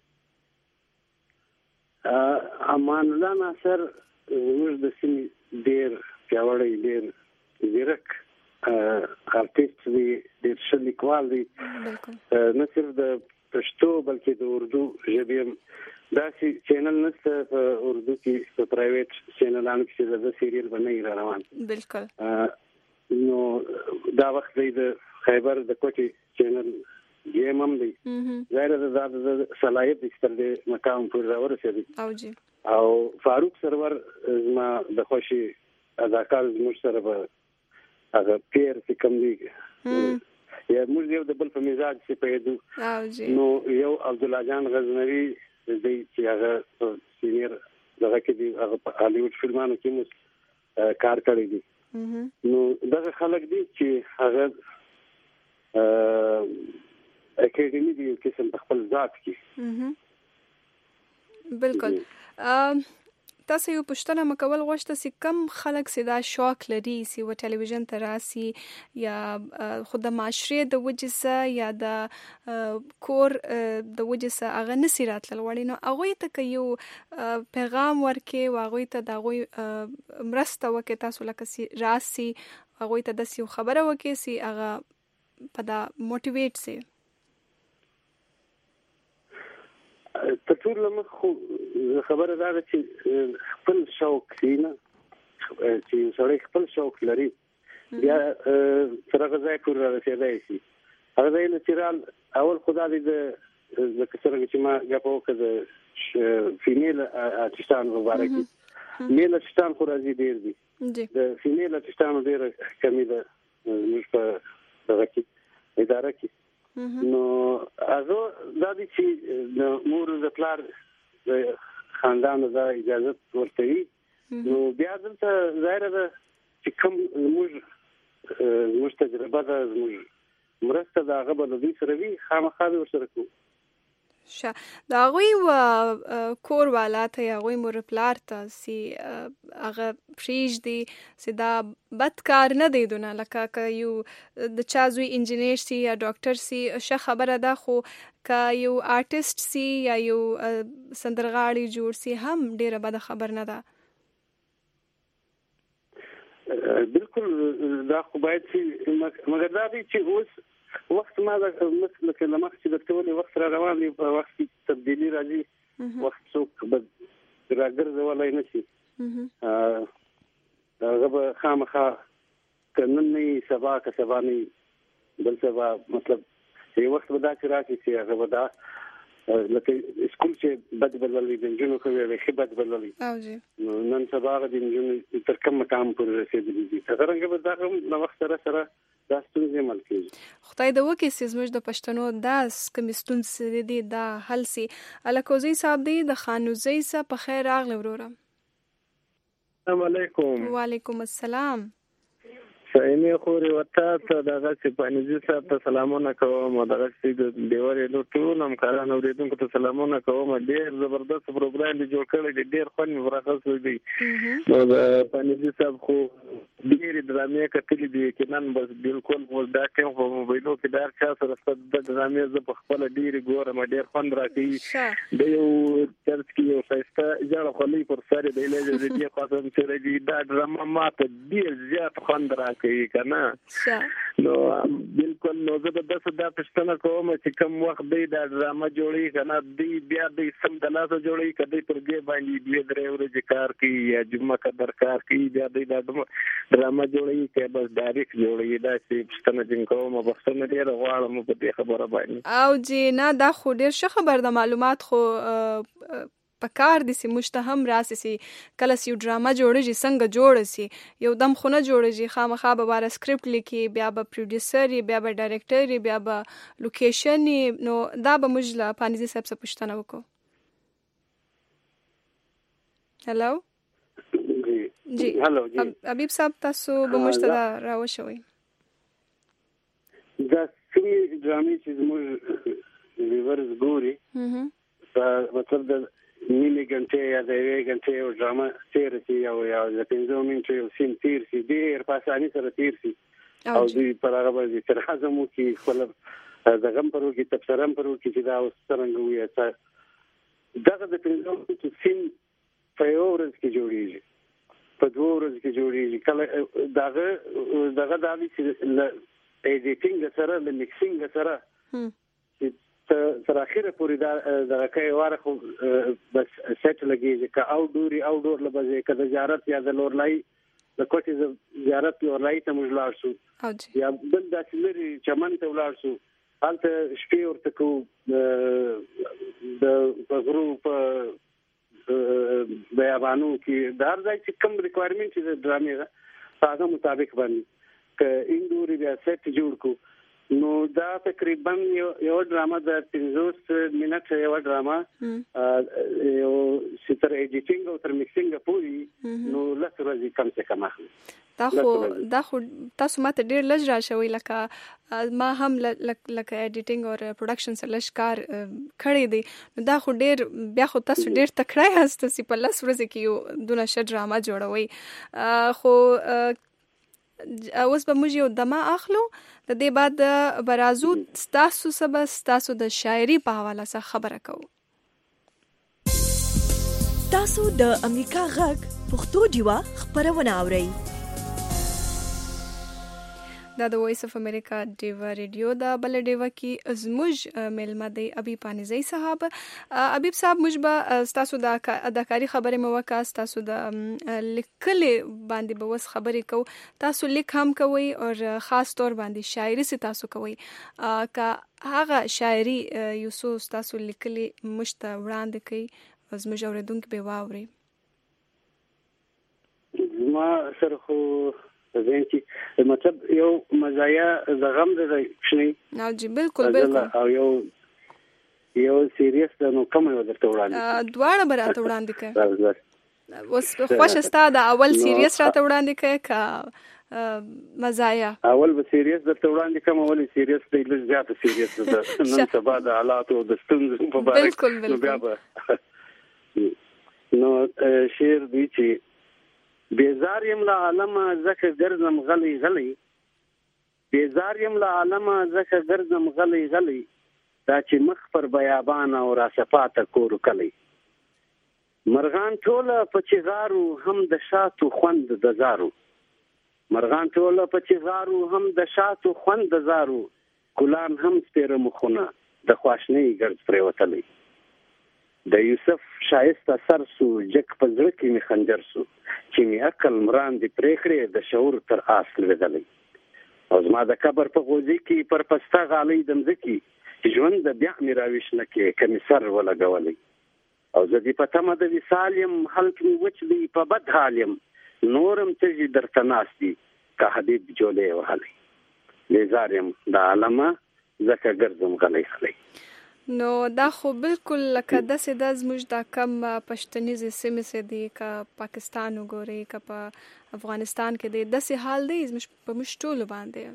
امان الله ناصر زموږ د سیمې ډیر پیاوړی ډیر زیرک ارتست دی د شلیکوال دی نه صرف د پښتو بلکې د اردو ژبې داسې چینل نشته په اردو کې په پرایویټ چینلانو کې د سیریل باندې روان بالکل نو دا وخت دی د خیبر د کوټي چینل ګیم هم دی زیاده د صلاحیت استر دی مقام پر راورسېدی او جی او فاروق سرور زما د خوشي اداکار زموږ سره به هغه پیر چې کوم دی یا موږ یو د بل په مزاج څه پیدا نو یو عبد الله جان غزنوی د چې هغه سینیر دغه کې دی هغه په هالیوډ فلمانو کې مو کار کړی دی نو دغه خلک دي چې هغه اکیډمي دی چې څنګه خپل ذات کې بالکل تاسو یو پښتنه مکول غوښته سي کم خلک سي دا شوق لري سي و ټلویزیون ته راسي یا خود د معاشره د وجسه یا د کور د وجسه هغه نسی راتل وړي نو هغه ته یو پیغام ورکې او هغه ته د هغه مرسته وکړي تاسو لکه سي راسي هغه ته د سیو خبره وکړي سي هغه په دا موټیویټ سي په ټول لمخ خبره دا ده چې خپل شوق سینه چې سړی خپل شوق لري بیا سره غځای کور رسېدای شي هغه ځای نه چیرال اول خدا دې د د کسره چې ما غواړم چې فیمیل ارتستان مبارکي میل ارتستان خو راځي ډیر دي د فیمیل ارتستان ډیر کمی ده موږ په دغه کې اداره کې نو هغه د دې چې د مور د پلار د خاندان د اجازه ورته نو بیا دلته ظاهر ده چې کوم موږ موږ تجربه ده موږ مرسته د هغه بل دې سره وی خامخا ورسره کوو شه دا غوي و کور والا ته یا غوي مور پلار ته سي هغه فریج دي سي دا بد کار نه دی دونه لکه یو د چازوي انجینیر سي یا ډاکټر سي شه خبره ده خو که یو آرټیست سي یا یو سندرغاړي جوړ سي هم ډیره بد خبر نه ده بالکل دا خو باید چې مګر دا دی چې اوس وخت ما دا مثل کله ما چې د ټولې وخت را روان دی په وخت کې تبدیلی راځي وخت څوک بد راګرځولای نه شي هغه به خامخا کنن نه سبا که سبا نه بل سبا مطلب یو وخت به دا چې راشي چې هغه به دا لکه سکول چې بد بدلوي د جنونو کوي د خبرت بدلوي او جی نن سبا د جنونو تر کوم مقام پر رسیدلی دي څنګه به دا کوم نو وخت سره سره دا ستونزې مل کېږي خدای د وکي سیزمج د پښتنو داس کوم ستونزې دي دا حل سي الکوزي صاحب دی د خانوزي سره په خیر راغلی وروره السلام علیکم وعلیکم السلام سایمه خوري وتا ته دغه سپانیزي صاحب ته سلامونه کوم دغه چې د دیوري له ټول هم کارانو اوریدونکو ته سلامونه کوم ډیر زبردست پروګرام دی جوړ کړی ډیر خون ورخص دی نو د سپانیزي صاحب خو ډیر درامې کتلې دي کې نن بس بالکل ول دا ټیم په موبایلو کې دار چا سره ست د درامې ز په خپل ډیر ګورم ډیر خون راکې د یو چرچ کې یو فایستا اجازه خلې پر سره د لږه دې قسم چې دی دا درامه ماته ډیر زیات خون راکې کوي کنه نو بالکل نو زه د داسې د پښتنه کوم چې کوم وخت دی دا ډرامه جوړي کنه دی بیا د سم د لاسه جوړي کدی پرګې باندې دی درې ورځې کار کوي یا جمعه کا درکار کوي بیا د ډرامه جوړي کې بس تاریخ جوړي دا چې پښتنه جن کوم بخښنه ډیر غواړم په دې خبره باندې او جی نه دا خو ډیر ښه خبر د معلومات خو پکار دي سي مشتهم راسي سي کله سي ډراما جوړيږي څنګه جوړ سي یو دم خونه جوړيږي خامخا به بار سکرپټ لیکي بیا به پروډوسر بیا به ډایرکټر بیا به لوکیشن نو دا به مجله پانیزي صاحب څخه پوښتنه وکړو هلو جی هلو جی حبیب صاحب تاسو به مشته راوښوي دا سمي ډرامې چې موږ ریورس ګوري مطلب د نیمه غنټه یا د یوې غنټه او ډرامه تیر شي او یا د پنځو منټو یو سیم تیر شي ډیر په اسانۍ سره تیر شي او دوی پر هغه باندې تر هغه کې خپل د غم پرو کې تفسیرم پرو کې چې دا اوس څنګه وي چې دغه د پنځو منټو سیم په یو ورځ کې جوړیږي په دوه ورځ کې جوړیږي کله دغه دغه د ایډیټینګ سره د میکسینګ سره تر اخره پورې دا د کوي واره خو بس سیټ لګیږي که او ډوري او ډور لبځي که د زیارت یا د لورلای د کوټي زیارت لورلای ته موږ لاړ شو یا بل داسې لري چمن ته ولاړ شو هلته شپې ورته کو د غرو په بیابانو کې دا ځای چې کوم ریکوایرمنټ د ډرامې هغه مطابق باندې که انډوري بیا سیټ جوړ کو نو دا تقریبا یو یو ډرامه د پنځوس منټه یو ډرامه یو ستر ایډیټینګ او تر میکسینګ پورې نو لس ورځې کم څه کم اخلي. دا خو دا خو تاسو ماته ډیر لږ راشوي، لکه ما هم لکه ایډیټینګ او پروډکشن سره لږ کار کړی دی. نو دا خو ډیر بیا خو تاسو ډیر تکړه یاست چې په لس ورځې کې یو دونه ښه ډرامه جوړوي. خو اوس به موږ یو دمه اخلو، د دې بعد برازو ستاسو سبا ستاسو د شاعري په حواله سره خبره کوو. تاسو د امریکا غږ پښتو ډیوا خبرونه اورئ. دا د وایس اف امریکا ډیوا ریډیو دا بل ډیوا کې زموږ ملما دی ابي پانیزي صاحب. ابي صاحب موږ به تاسو د اداکاری خبرې مو وکړه، تاسو د لیکلې باندې به وس خبرې کو، تاسو لیک هم کوي او خاص طور باندې شاعري سي تاسو کوي. کا هغه شاعري یوسو تاسو لیکلې مشته وړاندې کوي زموږ اوریدونکو به واوري. ما سره خو زين چې مطلب یو مزایا زغم د شنی نو جی بالکل بالکل او یو یو سیریس نو کوم یو درته وړاندې دواړه براته وړاندې کړه. اوس خوښ استا د اول سیریس راته وړاندې کړه کا مزایا اول به سیریس درته وړاندې کوم. اول سیریس دی لږ زیات سیریس ده نن سبا د حالات او د ستونزو په اړه بالکل بالکل نو شعر دی چې بیزار یم له عالمه زکه ګرځم غلی غلی، بیزار یم له عالمه زکه ګرځم غلی غلی، دا چې مخ پر بیابان او را صفاته کور کلی. مرغان ټوله په چغارو هم د شاتو خوند د زارو، مرغان ټوله په چغارو هم د شاتو خوند د زارو، ګلان هم سپیره مخونه د خواشنۍ ګرځ پرېوتلی. د یوسف شایسته سر سو جک په زړه کې می خنجر سو، چې می عقل مران دی پرېکړې د شعور تر آس لوېدلی. او زما د قبر په غوځي کې پر پسته غالۍ د مځکي، چې ژوند د بیا مې راویش نه کې کمی سر ولګولی. او زه دې په تمه د وصال یم حلق مې وچ دی په بد حال یم، نورم تږي درته ناست دي که حبیب جولې وهلی. بیزار یم د عالمه ځکه ګرځم غلی غلی. نو دا خو بالکل لکه داسې د زموږ دا کم پښتنیزې سیمې سه دي، که پاکستان وګورئ که په افغانستان کې دی داسې حال دی زموږ په موږ ټولو باندې.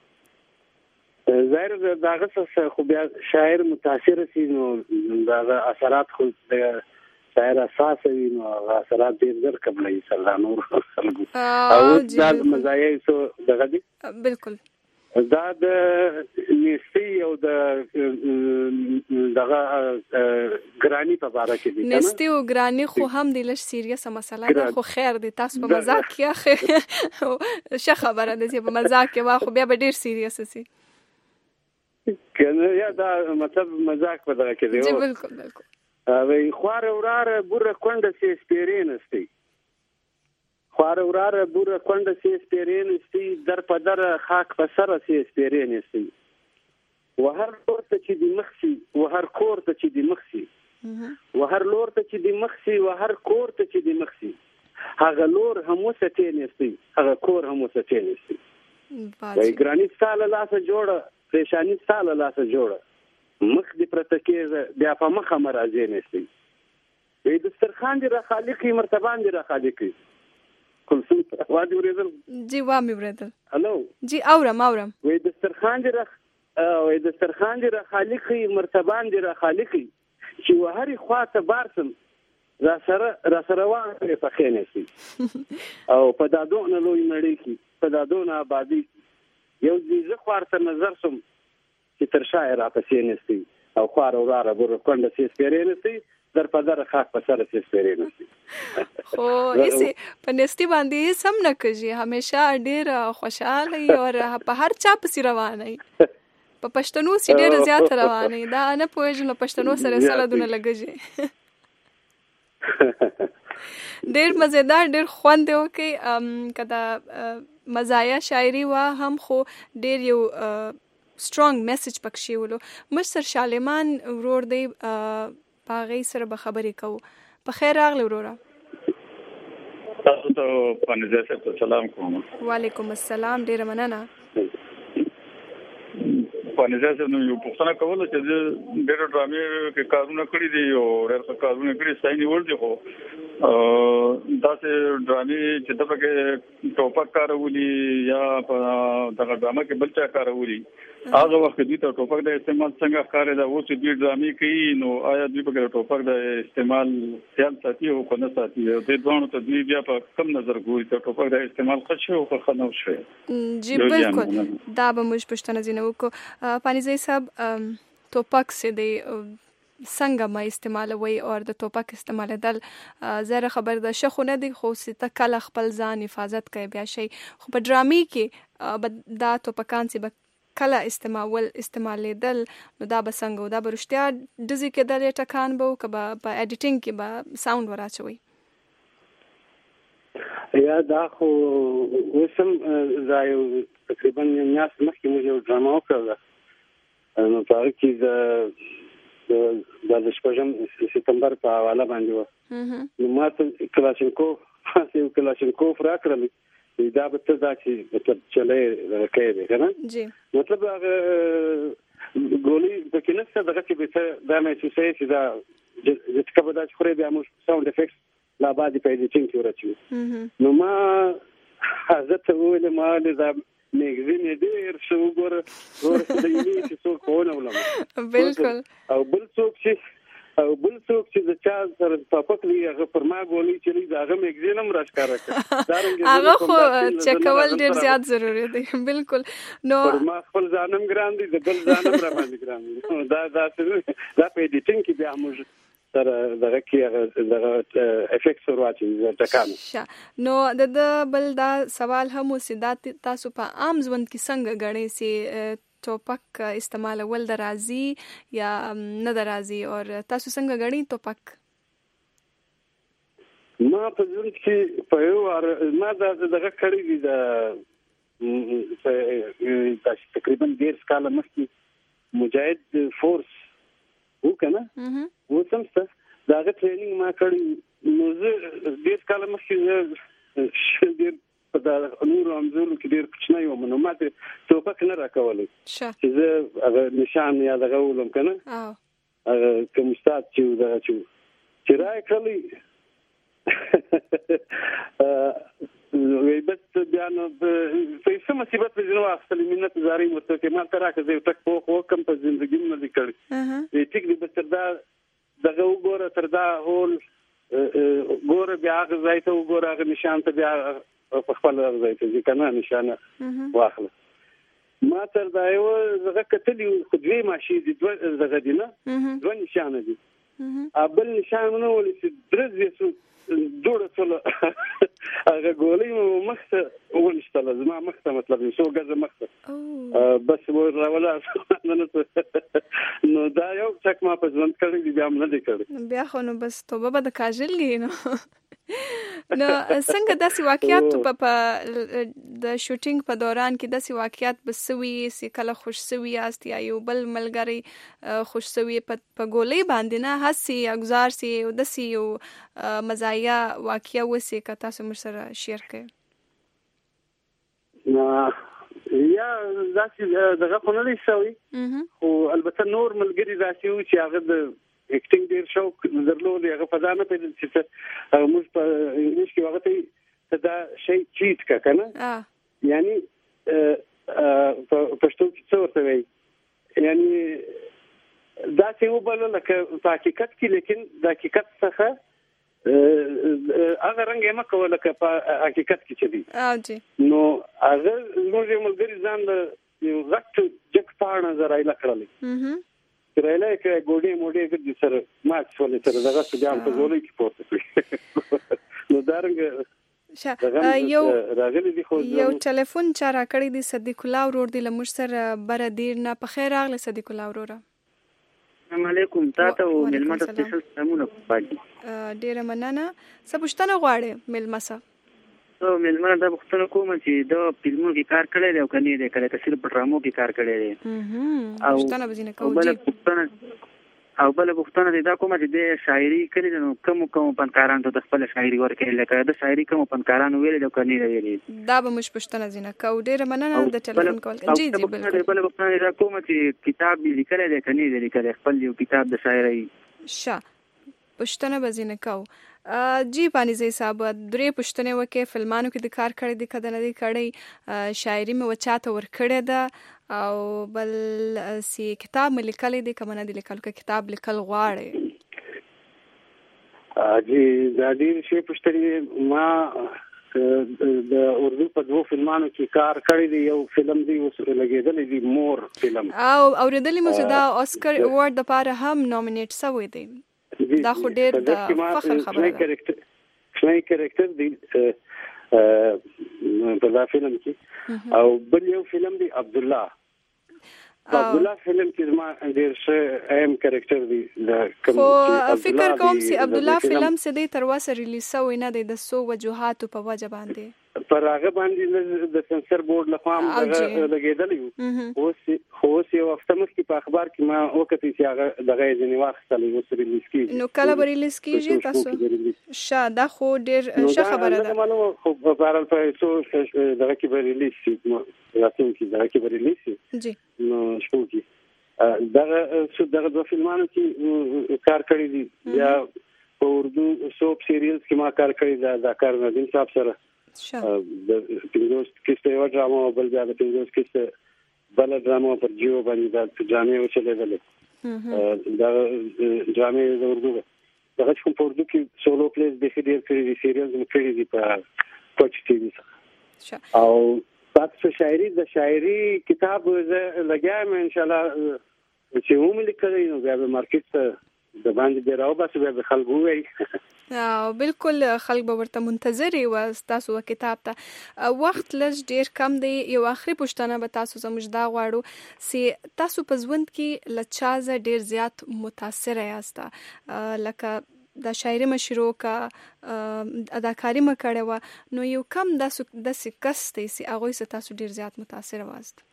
ظاهر د هغه څه خو بیا شاعر متاثر سي نو دا اثرات خو د شاعر اساس وي، نو هغه اثرات ډېر زر قبلې سره نور خلکو او دا مزایای سو دغه دي. بالکل دا د نستی او د دغه ګرانی په اړه کې دي. نستی او ګرانی خو هم د لږ سیریسه مسله ده، خو خیر دی تاسو په مزاق کې اخی شه خبره ده چې په مزاق کې واخو بیا به ډیر سیریس سي کنه. یا دا مطلب مزاق په دغه کې دی. جی بالکل بالکل. وای خوار وراره بوره کونډه سي سپیرینستی، خوار وراره بوره کونډه سي سپیرینستی، در په در خاک په سر سي سپیرینستی، و هر لور ته چې دی مخسي و هر کور ته چې دی مخسي، و هر لور ته چې دی مخسي و هر کور ته چې دی مخسي، هغه لور هم وسټینستی هغه کور هم وسټینستی. وای ګرانی ستاله لاسه جوړه پریشانی ستاله لاسه جوړه، مخ دې پرته کېږه بیا په مخه مرازې نستی. وای دسترخوان دې را خالقي مرتبان دې را خالقي. کلثوم وادي ورېدل جی وامي ورېدل. هلو جی اورم اورم. وای دسترخوان دې را وای دسترخوان دې را خالقي مرتبان دې را خالقي، چې وهري خواته بارسم را سره را سره وانه په خینستی. او په دادونه لوی مړی کی په دادونه آبادی یو ځیزه خوارته نظر سم چې تر شاعر اپسې نستی، او خوار وراره بور کونډه سي سپیرینستی، در په در خاک په سر سي سپیرینستی. خو هیڅ په نستی باندې سم نه کوي، همیشه ډیر خوشاله او په هر چا پسې روانه په پښتنو سي ډیر زیات روانه. دا نه پوهېږم پښتنو سره سره دونه لګږي. ډیر مزیدار ډیر خوند وکي. کدا مزایا شاعري وا هم خو ډیر یو سترونګ میسج پکښې ولو. مشر شالمان ورور دی پاغې سره به خبرې کوو. په خیر راغلی وروره. تاسو ته پانیزه صاحب ته سلام کوم. وعلیکم السلام، ډیره مننه. فانیزه سره یو پښتنه کوله چې ډېر ډرامې کې کارونه کړی دي او ډېر کارونه کړی ستایني ول دي خو دا چې ډرامې چې دغه کې ټوپک کارولي یا دغه ډرامه کې بل څه کارولي هغه وخت دوی ته ټوپک د استعمال څنګه ښکاري دا اوس دوی ډرامې کوي نو آیا دوی په ټوپک د استعمال خیال ساتي او کنه ساتي د دوه ته دوی بیا په کم نظر ګوري ته ټوپک د استعمال خښ او خښ نه وشي جی بالکل دا به موږ پښتنه زینو کو پانیزي صاحب ټوپک سي دی څنګه ما استعمالوي او د ټوپک استعمال دل زره خبر ده شخو نه دی خو ست کله خپل ځان حفاظت کوي بیا شي خو په ډرامې کې دا ټوپکان سي کله استعمال استعمالیدل نو دا به څنګه دا به رښتیا دزي کېدل ټکان به کبه په اډیټینګ کې به ساوند وراچوي یا دا خو وسم زایو تقریبا نیاس مخکې موږ یو ډرامه وکړه نو په کې د د شپږم سپتمبر په حواله باندې و نو ما ته کلاشینکوف یو کلاشینکوف راکړل دا به ته دا چې مطلب چلې راکې کنه جی مطلب هغه ګولې د کینسته دغه چې به دا مې څه چې دا چې کبه دا چې خوري بیا موږ ساوند افیکټس لا بعد په دې چې ورچو نو ما حضرت ویل ما له میگزین ډیر شو ګور ور د یوې چې څوک ونه ولم بالکل او بل څوک چې او بل څوک چې د چا سره ټاپک وی هغه پر ما ګولې چې دا هغه میگزین هم راښکاره کړ هغه خو چې کول ډیر زیات ضروری دی بالکل نو پر ما خپل ځانم ګران دي د بل ځانم را باندې ګران دي دا دا دا په ایډیټینګ کې بیا موږ سره دغه کې دغه افیکټس ورواچي ټکان نو د بل دا سوال هم وسیدات تاسو په عام ژوند کې څنګه غړې سي ټوپک استعمال ول درازي یا نه درازي او تاسو څنګه غړې ټوپک ما په ژوند کې په یو ما دغه کړی دي د تقریبا ډیر کال مخکې مجاهد فورس وکنه و سمسته داغه ټریننګ ما کړی نو زه ډیر کال مخکې ډیر په دا نور امزورو کې ډیر کوچنی و منو ماته ټوپک نه راکولای چې زه هغه نشان یا دغه ولوم کنه هغه کوم استاد چې دا چې چې راي کړی وی بس بیا نو په څه مصیبت په ځنو اصلي منت زاري مته کې ما ترا کې زه تک په خو کم په ژوندۍ نه لیکل وی ټیک دی بس تر دا دغه وګوره تر دا هول ګوره بیا هغه ځای ته وګوره هغه نشان ته بیا په خپل ځای ته ځکه نشانه واخله ما تر دا یو زغه کتلې خو دوی ماشي دي دغه دي نه دوه نشانه دي ابل نشان نه ولې چې درځي جوړه ټول هغه ګولې مخته ونشتله زما مخته مطلب یو غزه مخته بس ولا نو دا یو څک ما په ځوند کړی بیا هم نه دی کړی بیا خو نو بس توبه به د کاجل نو نو څنګه داسې واقعیات په د شوټینګ په دوران کې داسې واقعیات بسوي سي کله خوش سوي است یا یو بل ملګری خوش سوي په ګولې باندې نه هسي اگزار سي او داسې یو مزایا واقعیا وسی که تاسو مر سره شیر کړئ یا داسې دغه خو نه دی شوی خو البته نور ملګري داسې و چې هغه د اکټینګ ډیر شوق درلود هغه په ځانه په دې چې موږ په انګلیش کې وخت ته دا شی چیټ کا کنه یعنی پښتو کې څه ورته وایي یعنی دا څه وبله لکه په حقیقت کې لیکن د حقیقت څخه هغه رنګ یې مکه ولکه په حقیقت کې چي او جی نو هغه موږ یو ملګری ځان له یو غټ جک پاڼه زرايله کړلې رایله کې ګوډي موډي کې سره ماکس ولې سره دغه څه جام په ګولې کې پورته کړی نو دارنګ یو راغلی دی خو یو ټلیفون چا را کړی دی صدیق الله ورور دی لمر سره بر دیر نه په خیر راغله صدیق الله ورور السلام علیکم تاسو ملمت سپیشل سمونه پاتې ډیره مننه سبشتنه غواړي ملمسه او ملمنه د وختونو کوم چې د فلمونو کې کار کړی دی او کني دی کله تصویر په ډرامو کې کار کړی دی او شتنه بزینه کوم بل پښتنه او بل پوښتنه دا کومه چې د شاعري کړي نو کوم کوم فنکاران ته د خپل شاعري ورکړي لکه د شاعري کوم فنکاران ویل د کني ویلي دا به مش پوښتنه زینه کو ډیره مننه د ټلیفون کول جی جی بالکل بل پوښتنه دا کومه چې کتاب لیکل دی کني لیکل خپل یو کتاب د شاعري شه پښتنه بزینه کو جی پانیزی صاحب درې پښتنه وکي فلمانو کې د کار کړی د کده نه دی کړی شاعري مې وچاته ور کړی ده او بل سی کتاب مې لیکلی دی کومه دی لیکل کې کتاب لیکل غواړي جی دا دې شی پښتنه ما د اردو په دوه فلمانو کې کار کړی دی یو فلم دی اوس لګیدل دی مور فلم او اوریدلی مو چې دا اسکر ایوارډ لپاره هم نومینیټ شوی دی دا خو ډیر د فخر خبره ده شنای کریکټر دی په دا فلم کې او بل یو فلم دی عبد الله عبد الله فلم کې ما ډیر ښه ایم کریکټر دی خو فکر کوم چې عبد الله فلم سه دی تر اوسه ریلیز شوی نه دی د سو وجوهات په وجه باندې پر هغه باندې د سنسر بورډ لخوا هم لګیدلی وو اوس یو هفته مخکې په اخبار کې ما وکړی چې هغه دغه ځینې واخیستلی اوس ریلیز کېږي نو کله به ریلیز کېږي تاسو شه دا خو ډېر ښه خبره ده معلومه خو په هر حال په څو دغه کې به ریلیز شي راتلونکي دغه کې به ریلیز شي جی نو شپو کې دغه څو دغه دوه فلمانو کې کار کړی دي یا په اردو سوپ سیریلز کې ما کار کړی دا د کار ندیم صاحب سره د پنځوس کیسه یو ډرامه بل بیا د پنځوس کیسه بل ډرامه پر جیو باندې د ډرامې وچلېدل دا ډرامې د اردو دغه کوم په اردو کې سولو پلیز د خډیر کړی دي سیریلز مې کړی دي په کوچ ټي وي او تاسو شاعري د شاعري کتاب لګایم ان شاء الله چې هم لیکلی نو بیا به مارکیټ ته د باندې دی راو بس بیا به خلکو وایي او بالکل خلک به ورته منتظر و تاسو کتاب ته وخت لږ ډیر کم دی یو اخري پوښتنه به تاسو زموږ دا غواړو سي تاسو په ژوند کې لچازه ډیر زیات متاثر یاست لکه د شاعري مشرو کا اداکاری مکړه و نو یو کم د د سکس ته سي هغه ست تاسو ډیر زیات متاثر واست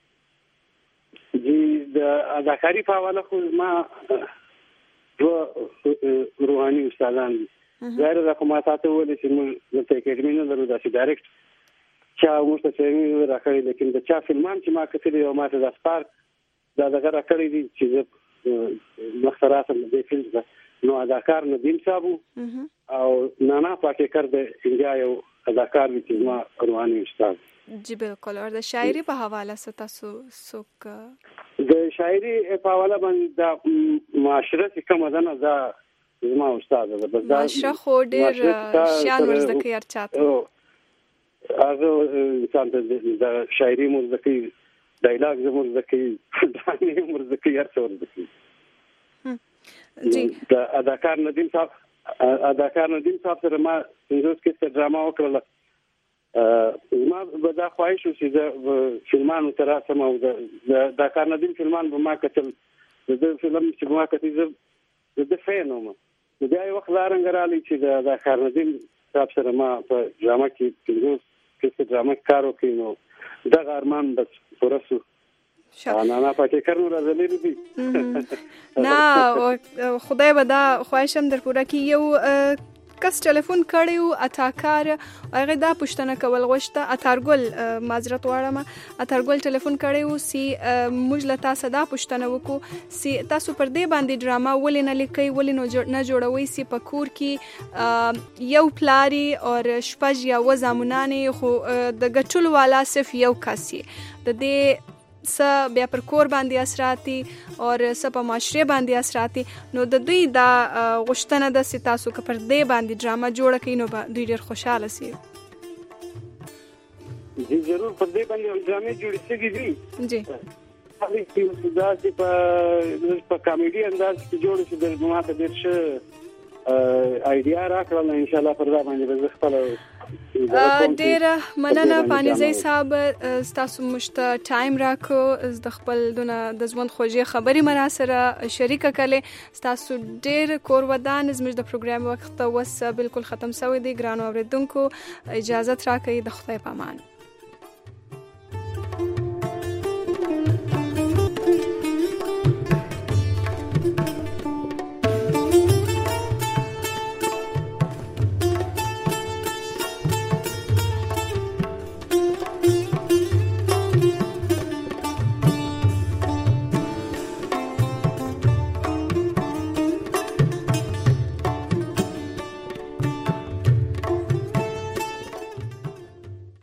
جی د اداکاری په حواله خو ما دو روحاني استادان دي غیر د کوماتاته ولې چې موږ د اکیډمي نه درو د ډایرکټ چا موږ ته چې راکړي لیکن د چا فلمان چې ما کتلی او ما ته د سپارک دا دغه راکړي دي چې مختصرات د فلم نو اداکار ندیم صاحب او نانا پاټیکر د انډیا یو اداکار دي چې ما روحاني استاد جی بالکل او د شاعري په حواله ست تاسو سوک د شاعري په حواله باندې د معاشره چې کومه ده نه دا زما استاد ده بس دا معاشره خو ډیر شان ورزده کوي هر چاته هغه انسان د شاعري مرزده کوي ډایلاګ زموږ مرزده کوي ډرامې مرزده کوي هر څه مرزده کوي جی د اداکار ندیم صاحب اداکار ندیم صاحب سره ما پنځوس کې ډرامه وکړله ما به دا خواهش وشي د فلمانو تر سم او د د کار ندیم فلمان به ما کتل د فلم چې ما کتل د فینوم د بیا یو وخت لارنګ رالی چې د کار ندیم صاحب سره ما په ډرامه کې پنځوس کې ډرامه کار وکړ نو دا ارمان بس ورسو انا نه پاتې کارو راځلې دي نه خدای به دا خواهشم در پوره کې یو کس ټلیفون کړیو اتاکار هغه دا پښتنه کول غوښته اتارګل معذرت واړم اتارګل ټلیفون کړیو سی موږ له تاسو دا پښتنه وکړو سی تاسو پر دې باندې ډراما ولې نه لیکي ولې نه جوړوي سی په کور کې یو پلاری او شپږ یا و زامنانه خو د ګټلو والا صرف یو کاسي د دې س بیا پر کور باندې اثراتي او س په معاشره باندې اثراتي نو د دوی دا غشتنه د ستاسو ک پر دې باندې ډراما جوړه کینو دوی ډیر خوشاله سي جی ضرور پر دې باندې ډرامې جوړې شي دي جی هغه چې دا چې په په کامیډي انداز کې جوړ شي د ماته ډیر ښه آیډیا راکړل ان شاء الله پر دا باندې به خپل ډیر مننه پانیزی صاحب تاسو مشته ټایم راکو د خپل دونه د ژوند خوږی خبري مرا سره شریک کړي تاسو ډیر کور ودان زموږ د پروګرام وخت وس بالکل ختم شوی دی ګرانو اوریدونکو اجازه راکړئ د خدای پامان